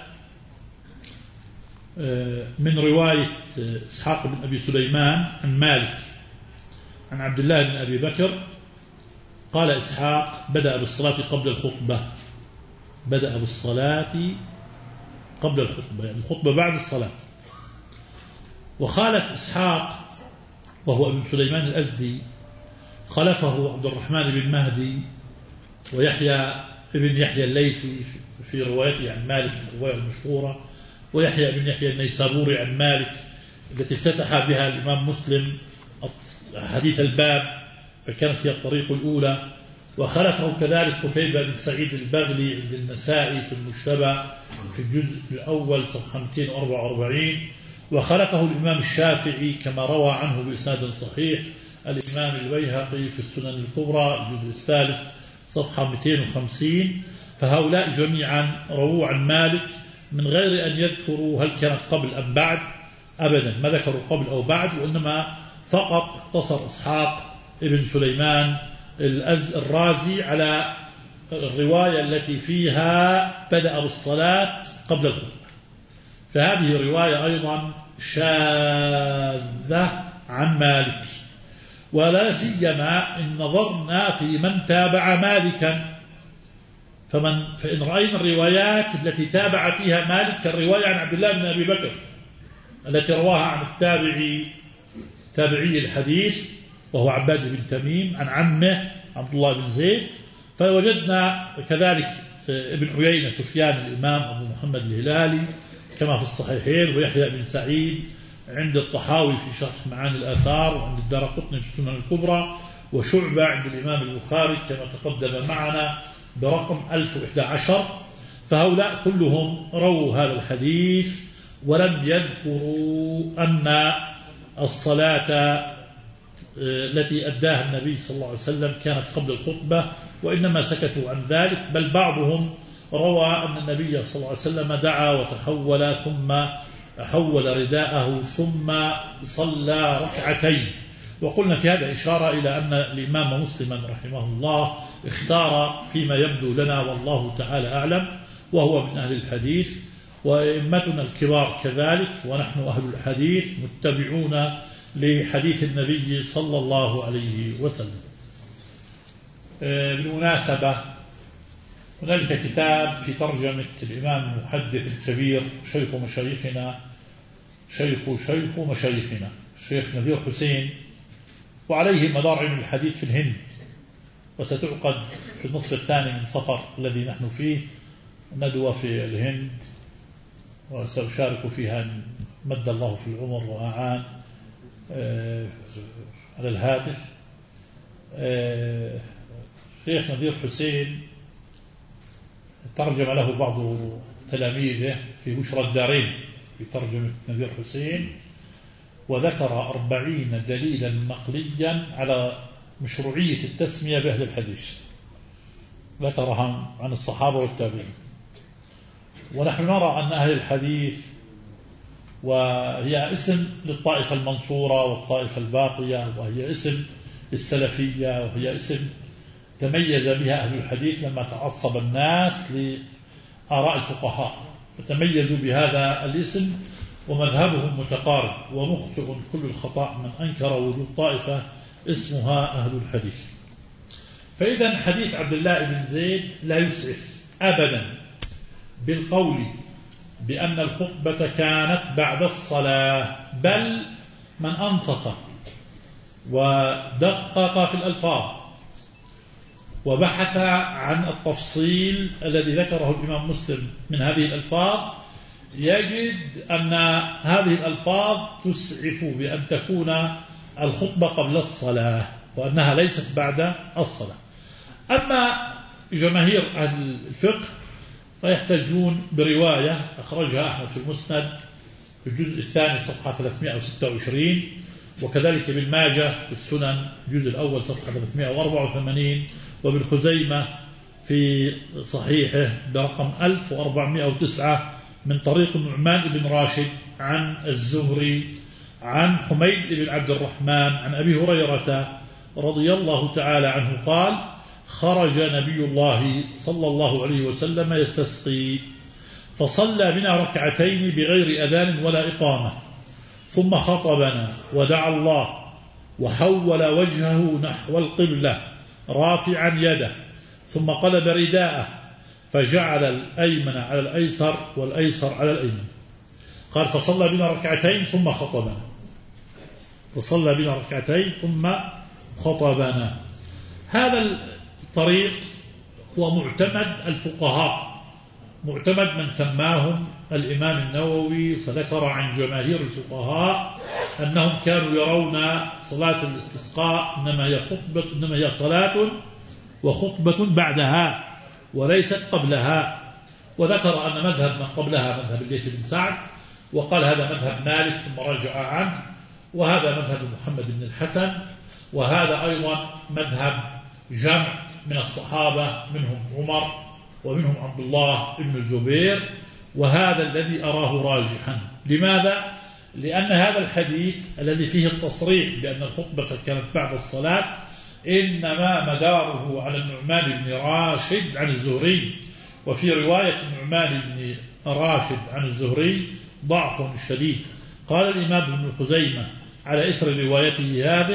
من رواية إسحاق بن أبي سليمان عن مالك عن عبد الله بن أبي بكر قال إسحاق بدأ بالصلاة قبل الخطبة، بدأ بالصلاة قبل الخطبة، يعني الخطبة بعد الصلاة. وخالف إسحاق وهو ابن سليمان الأزدي، خلفه عبد الرحمن بن مهدي ويحيى ابن يحيى الليثي في روايته عن مالك الرواية المشهورة، ويحيى بن يحيى النيسابوري عن مالك التي افتتح بها الإمام مسلم حديث الباب، فكانت هي الطريق الأولى. وخلفه كذلك قتيبة بن سعيد البغلي عند النسائي في المجتبى في الجزء الأول صفحة 244. وخلفه الإمام الشافعي كما روى عنه بإسناد صحيح الإمام البيهقي في السنن الكبرى الجزء الثالث صفحة 250. فهؤلاء جميعا رووا عن مالك من غير أن يذكروا هل كانت قبل أم بعد، أبدا ما ذكروا قبل أو بعد، وإنما فقط اقتصر إسحاق ابن سليمان الرازي على الرواية التي فيها بدأ بالصلاة قبل الخطبة. فهذه رواية أيضا شاذة عن مالك. ولا سيما إن نظرنا في من تابع مالكا، فإن رأينا الروايات التي تابع فيها مالك كالرواية عن عبد الله بن أبي بكر التي رواها عن تابعي الحديث وهو عباد بن تميم عن عمه عبد الله بن زيد، فوجدنا كذلك ابن عيينة سفيان الإمام أبو محمد الهلالي كما في الصحيحين، ويحيى بن سعيد عند الطحاوي في شرح معاني الآثار، وعند الدارقطني في السنن الكبرى، وشعبة عند الإمام البخاري كما تقدم معنا برقم 1011. فهؤلاء كلهم رووا هذا الحديث ولم يذكروا أن الصلاة التي أداها النبي صلى الله عليه وسلم كانت قبل الخطبة، وإنما سكتوا عن ذلك. بل بعضهم روى أن النبي صلى الله عليه وسلم دعا وتحول ثم حول رداءه ثم صلى ركعتين. وقلنا في هذا إشارة إلى أن الإمام مسلما رحمه الله اختار فيما يبدو لنا والله تعالى أعلم، وهو من أهل الحديث، وإمتنا الكبار كذلك، ونحن أهل الحديث متبعون لحديث النبي صلى الله عليه وسلم. بالمناسبة هنالك كتاب في ترجمة الإمام المحدث الكبير شيخ مشايخنا الشيخ نذير حسين، وعليه مدار علم الحديث في الهند، وستعقد في النصف الثاني من صفر الذي نحن فيه ندوة في الهند، وسأشارك فيها مد الله في العمر وأعان على الهاتف. شيخ نذير حسين ترجم له بعض تلاميذه في بشرى الدارين في ترجمة نذير حسين، وذكر 40 دليلا نقليا على مشروعية التسمية بأهل الحديث، ذكرها عن الصحابة والتابعين. ونحن نرى أن أهل الحديث وهي اسم للطائفة المنصورة والطائفة الباقية، وهي اسم للسلفية، وهي اسم تميز بها أهل الحديث لما تعصب الناس لآراء الفقهاء، فتميزوا بهذا الاسم، ومذهبهم متقارب، ومخطئ كل الخطأ من أنكر وجود طائفة اسمها أهل الحديث. فإذا حديث عبد الله بن زيد لا يسعف أبدا بالقول بأن الخطبة كانت بعد الصلاة، بل من أنصف ودقق في الألفاظ وبحث عن التفصيل الذي ذكره الإمام مسلم من هذه الألفاظ يجد أن هذه الألفاظ تسعف بأن تكون الخطبة قبل الصلاة، وأنها ليست بعد الصلاة. أما جماهير أهل الفقه فيحتاجون برواية أخرجها أحمد في المسند في الجزء الثاني صفحة 326، وكذلك ابن ماجه في السنن الجزء الأول صفحة 384، وابن خزيمة في صحيحه برقم 1409 من طريق النعمان بن راشد عن الزهري عن حميد بن عبد الرحمن عن أبي هريرة رضي الله تعالى عنه قال: خرج نبي الله صلى الله عليه وسلم يستسقي، فصلى بنا ركعتين بغير أذان ولا إقامة، ثم خطبنا ودعا الله، وحول وجهه نحو القبلة رافعا يده، ثم قلب رداءه، فجعل الأيمن على الأيسر والأيسر على الأيمن. قال: فصلى بنا ركعتين ثم خطبنا، فصلى بنا ركعتين ثم خطبنا. هذا الطريق هو معتمد الفقهاء، معتمد من سماهم الإمام النووي، فذكر عن جماهير الفقهاء أنهم كانوا يرون صلاة الاستسقاء إنما هي صلاة وخطبة بعدها وليست قبلها. وذكر أن مذهب من قبلها مذهب الليث بن سعد، وقال هذا مذهب مالك ثم رجع عنه، وهذا مذهب محمد بن الحسن، وهذا أيضا مذهب جمع من الصحابة منهم عمر ومنهم عبد الله بن الزبير، وهذا الذي أراه راجحا. لماذا؟ لأن هذا الحديث الذي فيه التصريح بأن الخطبة كانت بعد الصلاة إنما مداره على النعمان بن راشد عن الزهري، وفي رواية النعمان بن راشد عن الزهري ضعف شديد. قال الإمام ابن خزيمة على إثر روايته هذه: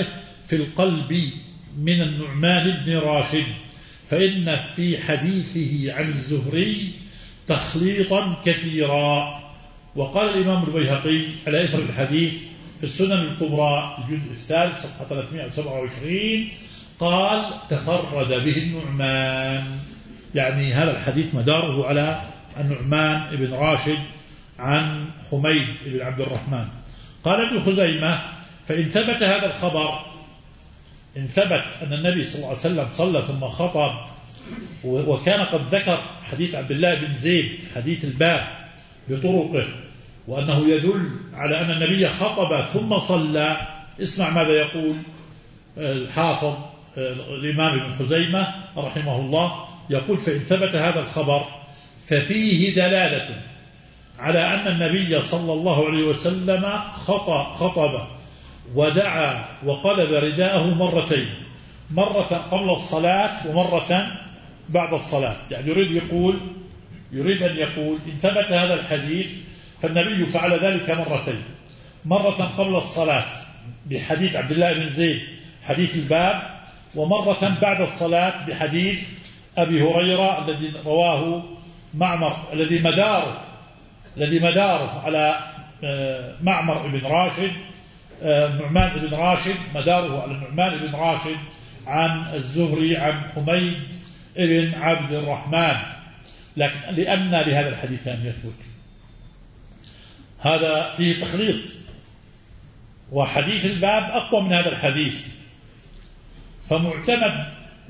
في القلب من النعمان بن راشد، فإن في حديثه عن الزهري تخليطا كثيرا. وقال الإمام البيهقي على إثر الحديث في السنن الكبرى الجزء الثالث صفحة 327 قال تفرد به النعمان، يعني هذا الحديث مداره على النعمان بن راشد عن حميد بن عبد الرحمن. قال ابن خزيمة فإن ثبت هذا الخبر، إن ثبت أن النبي صلى الله عليه وسلم صلى ثم خطب، وكان قد ذكر حديث عبد الله بن زيد حديث الباب بطرقه وأنه يدل على أن النبي خطب ثم صلى، اسمع ماذا يقول الحافظ الإمام ابن خزيمة رحمه الله، يقول فإن ثبت هذا الخبر ففيه دلالة على أن النبي صلى الله عليه وسلم خطب ودعا وقلب رداءه مرتين، مرة قبل الصلاة ومرة بعد الصلاة. يعني يريد أن يقول إن ثبت هذا الحديث فالنبي فعل ذلك مرتين، مرة قبل الصلاة بحديث عبد الله بن زيد حديث الباب، ومرة بعد الصلاة بحديث أبي هريرة الذي رواه معمر، الذي مداره على معمر بن راشد، نعمان بن راشد مداره على نعمان بن راشد عن الزهري عن حميد بن عبد الرحمن، لكن لأن لهذا الحديث لم يثبت، هذا فيه تخليط، وحديث الباب أقوى من هذا الحديث، فمن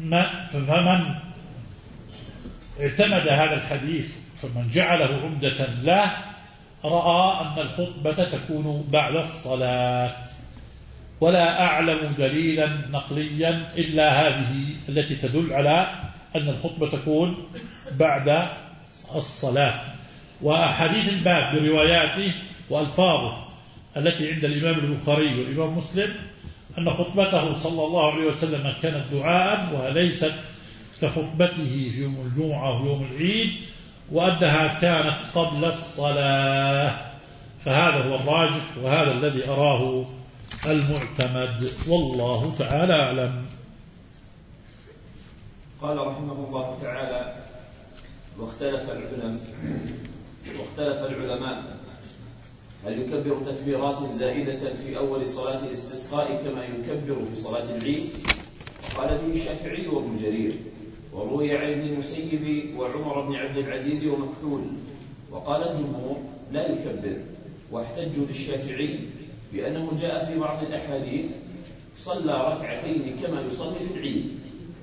اعتمد هذا الحديث فمن جعله عمدة له رأى أن الخطبة تكون بعد الصلاة، ولا أعلم دليلا نقليا إلا هذه التي تدل على أن الخطبة تكون بعد الصلاة. وأحاديث الباب برواياته وألفاظه التي عند الإمام البخاري والإمام مسلم أن خطبته صلى الله عليه وسلم كانت دعاء وليست كخطبته في يوم الجمعة ويوم العيد، وأنها كانت قبل الصلاة، فهذا هو الراجح وهذا الذي أراه المعتمد، والله تعالى أعلم. قال رحمه الله تعالى واختلف العلماء هل يكبر تكبيرات زائدة في أول صلاة الاستسقاء كما يكبر في صلاة العيد؟ قال به الشافعي وابن جرير، وروي عن ابن المسيب وعمر بن عبد العزيز ومكحول، وقال الجمهور لا يكبر، واحتجوا بالشافعي بأنه جاء في بعض الأحاديث صلى ركعتين كما يصلي في العيد،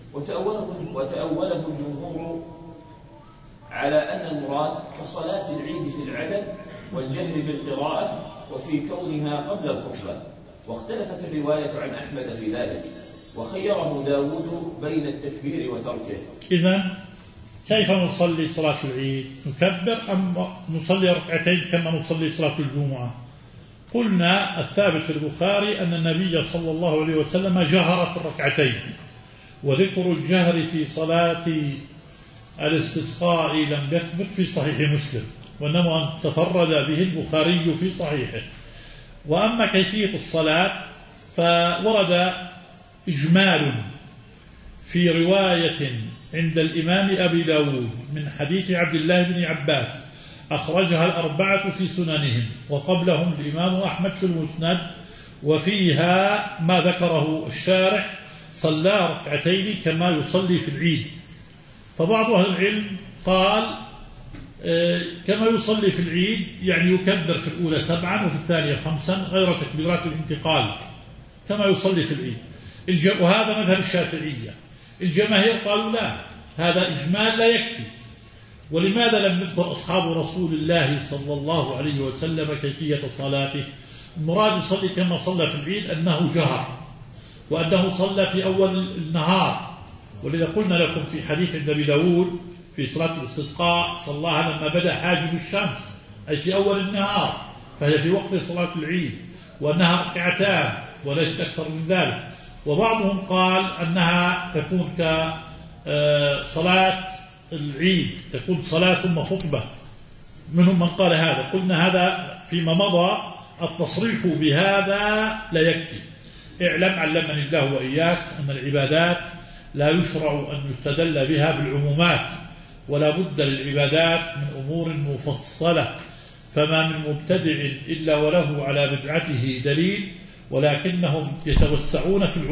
وتأوله الجمهور على أن المراد كصلاة العيد في العدد والجهر بالقراءة وفي كونها قبل الخطبة، واختلفت الرواية عن أحمد في ذلك، وخيره داود بين التكبير وتركه. إذن كيف نصلي صلاة العيد؟ نكبر أم نصلي ركعتين كما نصلي صلاة الجمعة؟ قلنا الثابت في البخاري أن النبي صلى الله عليه وسلم جهر في الركعتين، وذكر الجهر في صلاة الاستسقاء لم يثبت في صحيح مسلم، وإنما تفرد به البخاري في صحيحه. وأما كيفية الصلاة فورد إجمال في رواية عند الإمام أبي داود من حديث عبد الله بن عباس أخرجها الأربعة في سننهم، وقبلهم الإمام أحمد في المسند، وفيها ما ذكره الشارح صلى ركعتين كما يصلي في العيد. فبعض أهل العلم قال كما يصلي في العيد يعني يكبر في الأولى 7 وفي الثانية 5 غير تكبيرات الانتقال كما يصلي في العيد، وهذا مذهب الشافعية. الجماهير قالوا لا، هذا إجمال لا يكفي. ولماذا لم يذكر أصحاب رسول الله صلى الله عليه وسلم كيفية صلاته؟ المراد يصلي كما صلى في العيد أنه جهر، وأنه صلى في أول النهار، ولذا قلنا لكم في حديث النبي داود في صلاة الاستسقاء صلاها لما بدأ حاجب الشمس، أي في أول النهار، فهي في وقت صلاة العيد، وأنها ركعتان وليس أكثر من ذلك. وبعضهم قال أنها تكون كصلاة العيد، تكون صلاة ثم خطبة، منهم من قال هذا. قلنا هذا فيما مضى التصريح بهذا لا يكفي، اعلم علمني الله وإياك أن العبادات لا يشرع أن يستدل بها بالعمومات، ولا بد للعبادات من أمور مفصلة، فما من مبتدع إلا وله على بدعته دليل، ولكنهم يتوسعون في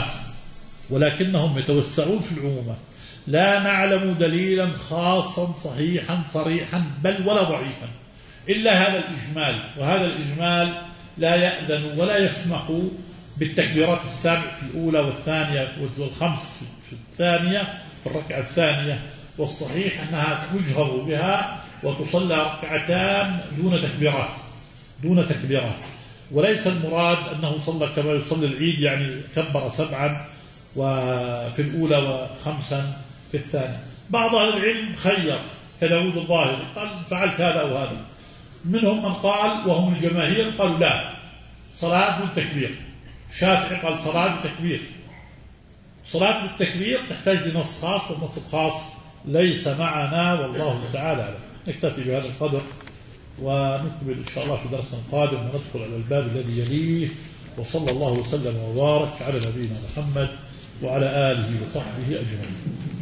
العمومات، لا نعلم دليلا خاصا صحيحا صريحا بل ولا ضعيفا إلا هذا الإجمال، وهذا الإجمال لا يأذن ولا يسمح بالتكبيرات السبع في الأولى والثانية والخمس في الثانية في الركعة الثانية، والصحيح أنها يجهر بها وتصلى ركعتان دون تكبيرات، وليس المراد أنه صلى كما يصلي العيد، يعني كبر 7 وفي الأولى و5 في الثانية. بعض أهل العلم خير كداود الظاهري قال فعلت هذا وهذا، منهم من قال وهم الجماهير قالوا لا، صلاة بالتكبير. الشافعي قال صلاة بالتكبير. صلاة بالتكبير تحتاج لنص خاص، والنص الخاص ليس معنا والله تعالى أعلم. نكتفي بهذا القدر ونكمل إن شاء الله في درس قادم وندخل على الباب الذي يليه. وصلى الله وسلم وبارك على نبينا محمد وعلى آله وصحبه أجمعين.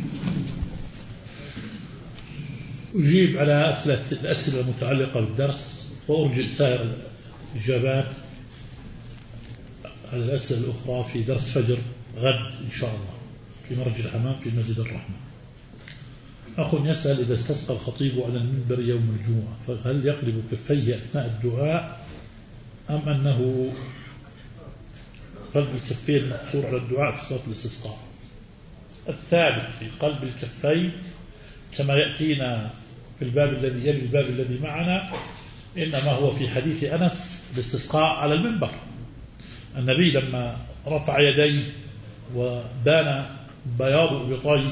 أجيب على الأسئلة المتعلقة بالدرس، وأرجئ سائر الإجابات على الأسئلة الأخرى في درس فجر غد إن شاء الله في مرج الحمام في مسجد الرحمة. أخ يسأل إذا استسقى الخطيب على المنبر يوم الجمعة فهل يقلب كفيه أثناء الدعاء أم أنه قلب الكفين مقصور على الدعاء في صلاة الاستسقاء؟ الثابت في قلب الكفين كما يأتينا في الباب الذي يلي الباب الذي معنا إنما هو في حديث أنس الاستسقاء على المنبر. النبي لما رفع يديه وبان بياض إبطيه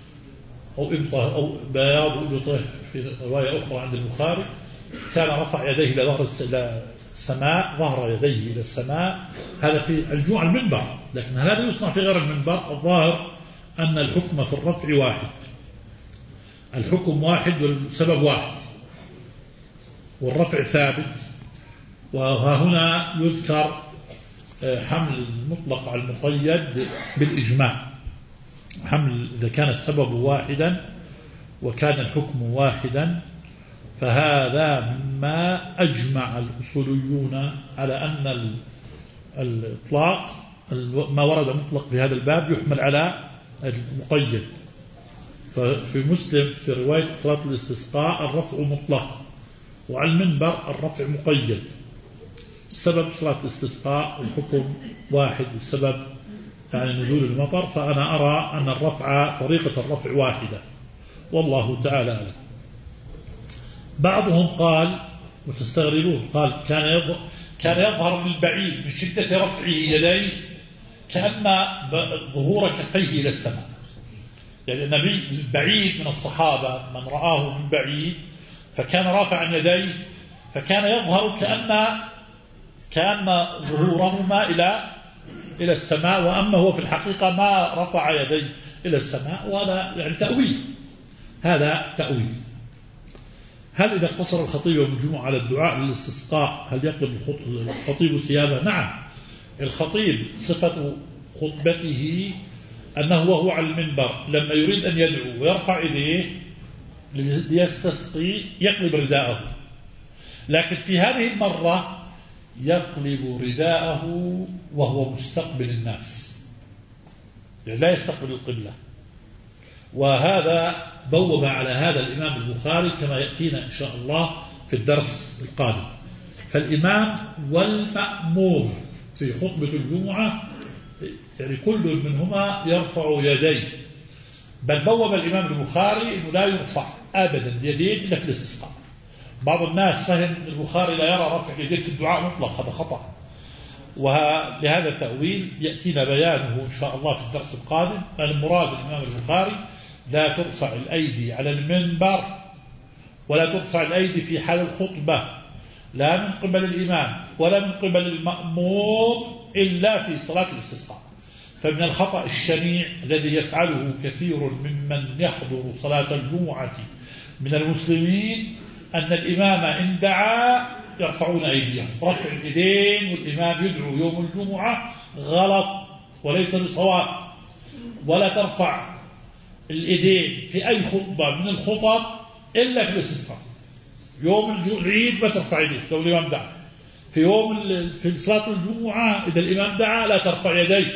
أو بياض إبطيه في رواية أخرى عند البخاري، كان رفع يديه إلى السماء، ظهر يديه إلى السماء. هذا في الجوع المنبر، لكن هذا يصنع في غير المنبر. الظاهر أن الحكم في الرفع واحد، الحكم واحد والسبب واحد، والرفع ثابت. وهنا يذكر حمل المطلق على المقيد بالإجماع، حمل إذا كان السبب واحدا وكان الحكم واحدا، فهذا مما أجمع الأصوليون على أن الإطلاق ما ورد مطلق في هذا الباب يحمل على المقيد. ففي مسلم في رواية صلاة الاستسقاء الرفع مطلق، وعلى المنبر الرفع مقيد. السبب صلاة الاستسقاء الحكم واحد، والسبب يعني نزول المطر، فأنا أرى أن الرفع طريقة الرفع واحدة والله تعالى أعلم. بعضهم قال وتستغربون قال كان يظهر للبعيد من شدة رفعه يديه كأن ظهور كفيه إلى السماء. يعني النبي البعيد من الصحابة من رآه من بعيد فكان رافعا يديه فكان يظهر كأن ظهورهما إلى السماء، وأما هو في الحقيقة ما رفع يديه إلى السماء. وهذا يعني تأويل، هذا تأويل. هل إذا اقتصر الخطيب يوم الجمعة على الدعاء للاستسقاء هل يقلب الخطيب ثيابه؟ نعم، الخطيب صفة خطبته أنه وهو على المنبر لما يريد أن يدعو ويرفع يديه ليستسقي يقلب رداءه، لكن في هذه المرة يقلب رداءه وهو مستقبل الناس، يعني لا يستقبل القبلة. وهذا بوب على هذا الإمام البخاري كما يأتينا إن شاء الله في الدرس القادم. فالإمام والمأموم في خطبة الجمعة يعني كل منهما يرفع يديه، بل بوب الإمام البخاري أنه لا يرفع أبدا يدين إلا في الاستسقاء. بعض الناس فهم البخاري لا يرى رفع يدين في الدعاء مطلق، هذا خطأ، ولهذا التأويل يأتينا بيانه إن شاء الله في الدرس القادم. المراد الإمام البخاري لا ترفع الأيدي على المنبر ولا ترفع الأيدي في حال الخطبة، لا من قبل الإمام ولا من قبل المأموم إلا في صلاة الاستسقاء. فمن الخطأ الشنيع الذي يفعله كثير ممن يحضر صلاة الجمعة من المسلمين أن الإمام إن دعا يرفعون أيديهم، رفع اليدين والإمام يدعو يوم الجمعة غلط وليس بصواب. ولا ترفع الإيدين في أي خطبة من الخطب إلا في الاستسقاء. يوم العيد ما ترفع يديك لو الإمام دعا. في صلاة الجمعة إذا الإمام دعا لا ترفع يديك.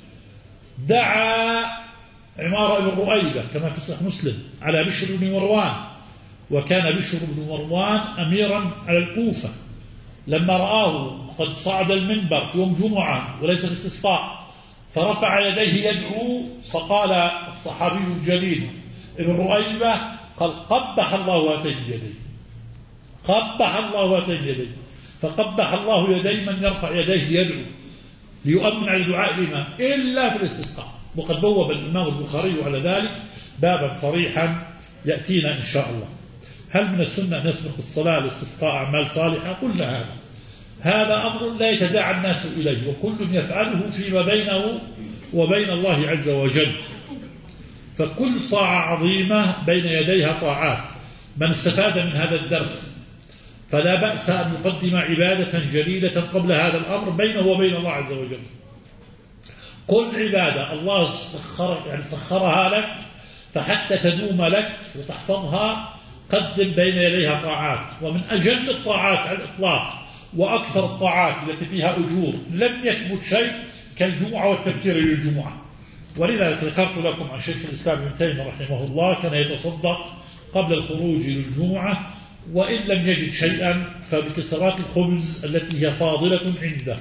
دعا عمارة بن رؤيبة كما في صحيح مسلم على بشر بن مروان، وكان بشر بن مروان أميرا على الكوفة، لما رآه قد صعد المنبر في يوم جمعة وليس الاستسقاء فرفع يديه يدعو، فقال الصحابي الجليل ابن رؤيبة قال قبح الله هاتين يديه، قبح الله هاتين يديه. فقبح الله يدي من يرفع يديه يدعو ليؤمن على دعاء الإمام إلا في الاستسقاء. وقد بوب الإمام البخاري على ذلك بابا صريحا يأتينا إن شاء الله. هل من السنة أن يسبق الصلاة الاستسقاء أعمال صالحة؟ قلنا هذا أمر لا يتداعى الناس إليه، وكل يفعله فيما بينه وبين الله عز وجل. فكل طاعة عظيمة بين يديها طاعات. من استفاد من هذا الدرس فلا بأس أن يقدم عبادة جليلة قبل هذا الأمر بينه وبين الله عز وجل. كل عبادة الله سخرها لك فحتى تدوم لك وتحفظها قدم بين يديها طاعات. ومن أجل الطاعات على الإطلاق وأكثر الطاعات التي فيها أجور لم يثبت شيء كالجمعة والتبكير للجمعة. ولذا ذكرت لكم عن شيخ الإسلام ابن تيمية رحمه الله كان يتصدق قبل الخروج للجمعة، وإن لم يجد شيئا فبكسرات الخبز التي هي فاضلة عنده.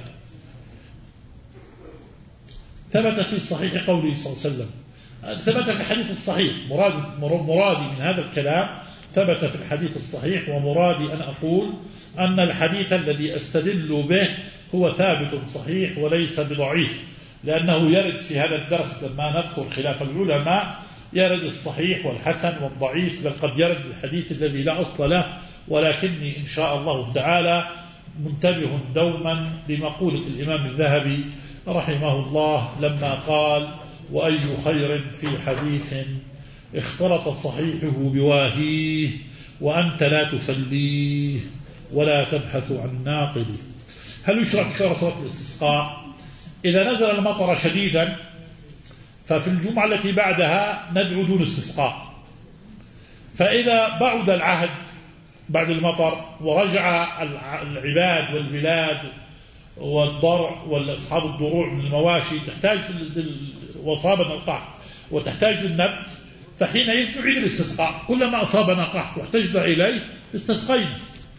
ثبت في الصحيح قوله صلى الله عليه وسلم، ثبت في الحديث الصحيح. مرادي من هذا الكلام ثبت في الحديث الصحيح، ومرادي أن أقول أن الحديث الذي أستدل به هو ثابت صحيح وليس بضعيف، لأنه يرد في هذا الدرس لما نذكر خلاف العلماء يرد الصحيح والحسن والضعيف، بل قد يرد الحديث الذي لا أصل له. ولكني إن شاء الله تعالى منتبه دوما لمقولة الإمام الذهبي رحمه الله لما قال: وأي خير في حديث اختلط صحيحه بواهيه وأنت لا تفليه ولا تبحث عن ناقل. هل يشرع تكرار صلاة الاستسقاء؟ إذا نزل المطر شديدا ففي الجمعة التي بعدها ندعو دون استسقاء. فإذا بعد العهد بعد المطر ورجع العباد والبلاد والضرع والأصحاب الضروع من المواشي تحتاج وصابنا القحط وتحتاج للنبت، فحينئذ نعيد الاستسقاء. كلما أصابنا قحط واحتجنا إليه استسقينا.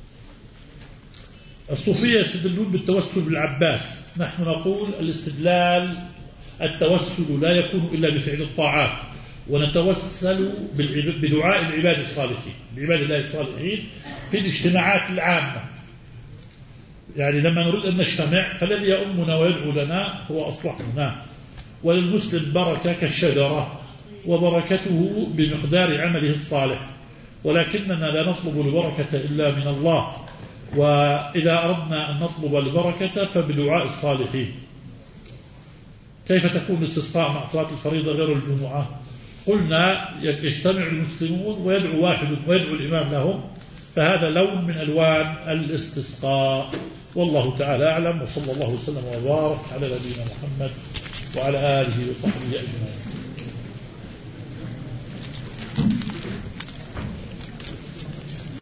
الصوفية يستدلون بالتوسل بالعباس، نحن نقول التوسل لا يكون إلا بفعل الطاعات، ونتوسل بدعاء العباد الصالحين بعباد الله الصالحين في الاجتماعات العامة. يعني لما نريد أن نجتمع فالذي يؤمنا ويدعو لنا هو أصلحنا. وللمسلم بركة كالشجرة وبركته بمقدار عمله الصالح، ولكننا لا نطلب البركة إلا من الله، وإذا أردنا أن نطلب البركة فبدعاء الصالحين. كيف تكون الاستسقاء مع صلاة الفريضة غير الجمعة؟ قلنا يجتمع المسلمون ويدعو واحد ويدعو الإمام لهم، فهذا لون من ألوان الاستسقاء. والله تعالى أعلم، وصلى الله وسلم وبارك على نبينا محمد وعلى آله وصحبه أجمعين.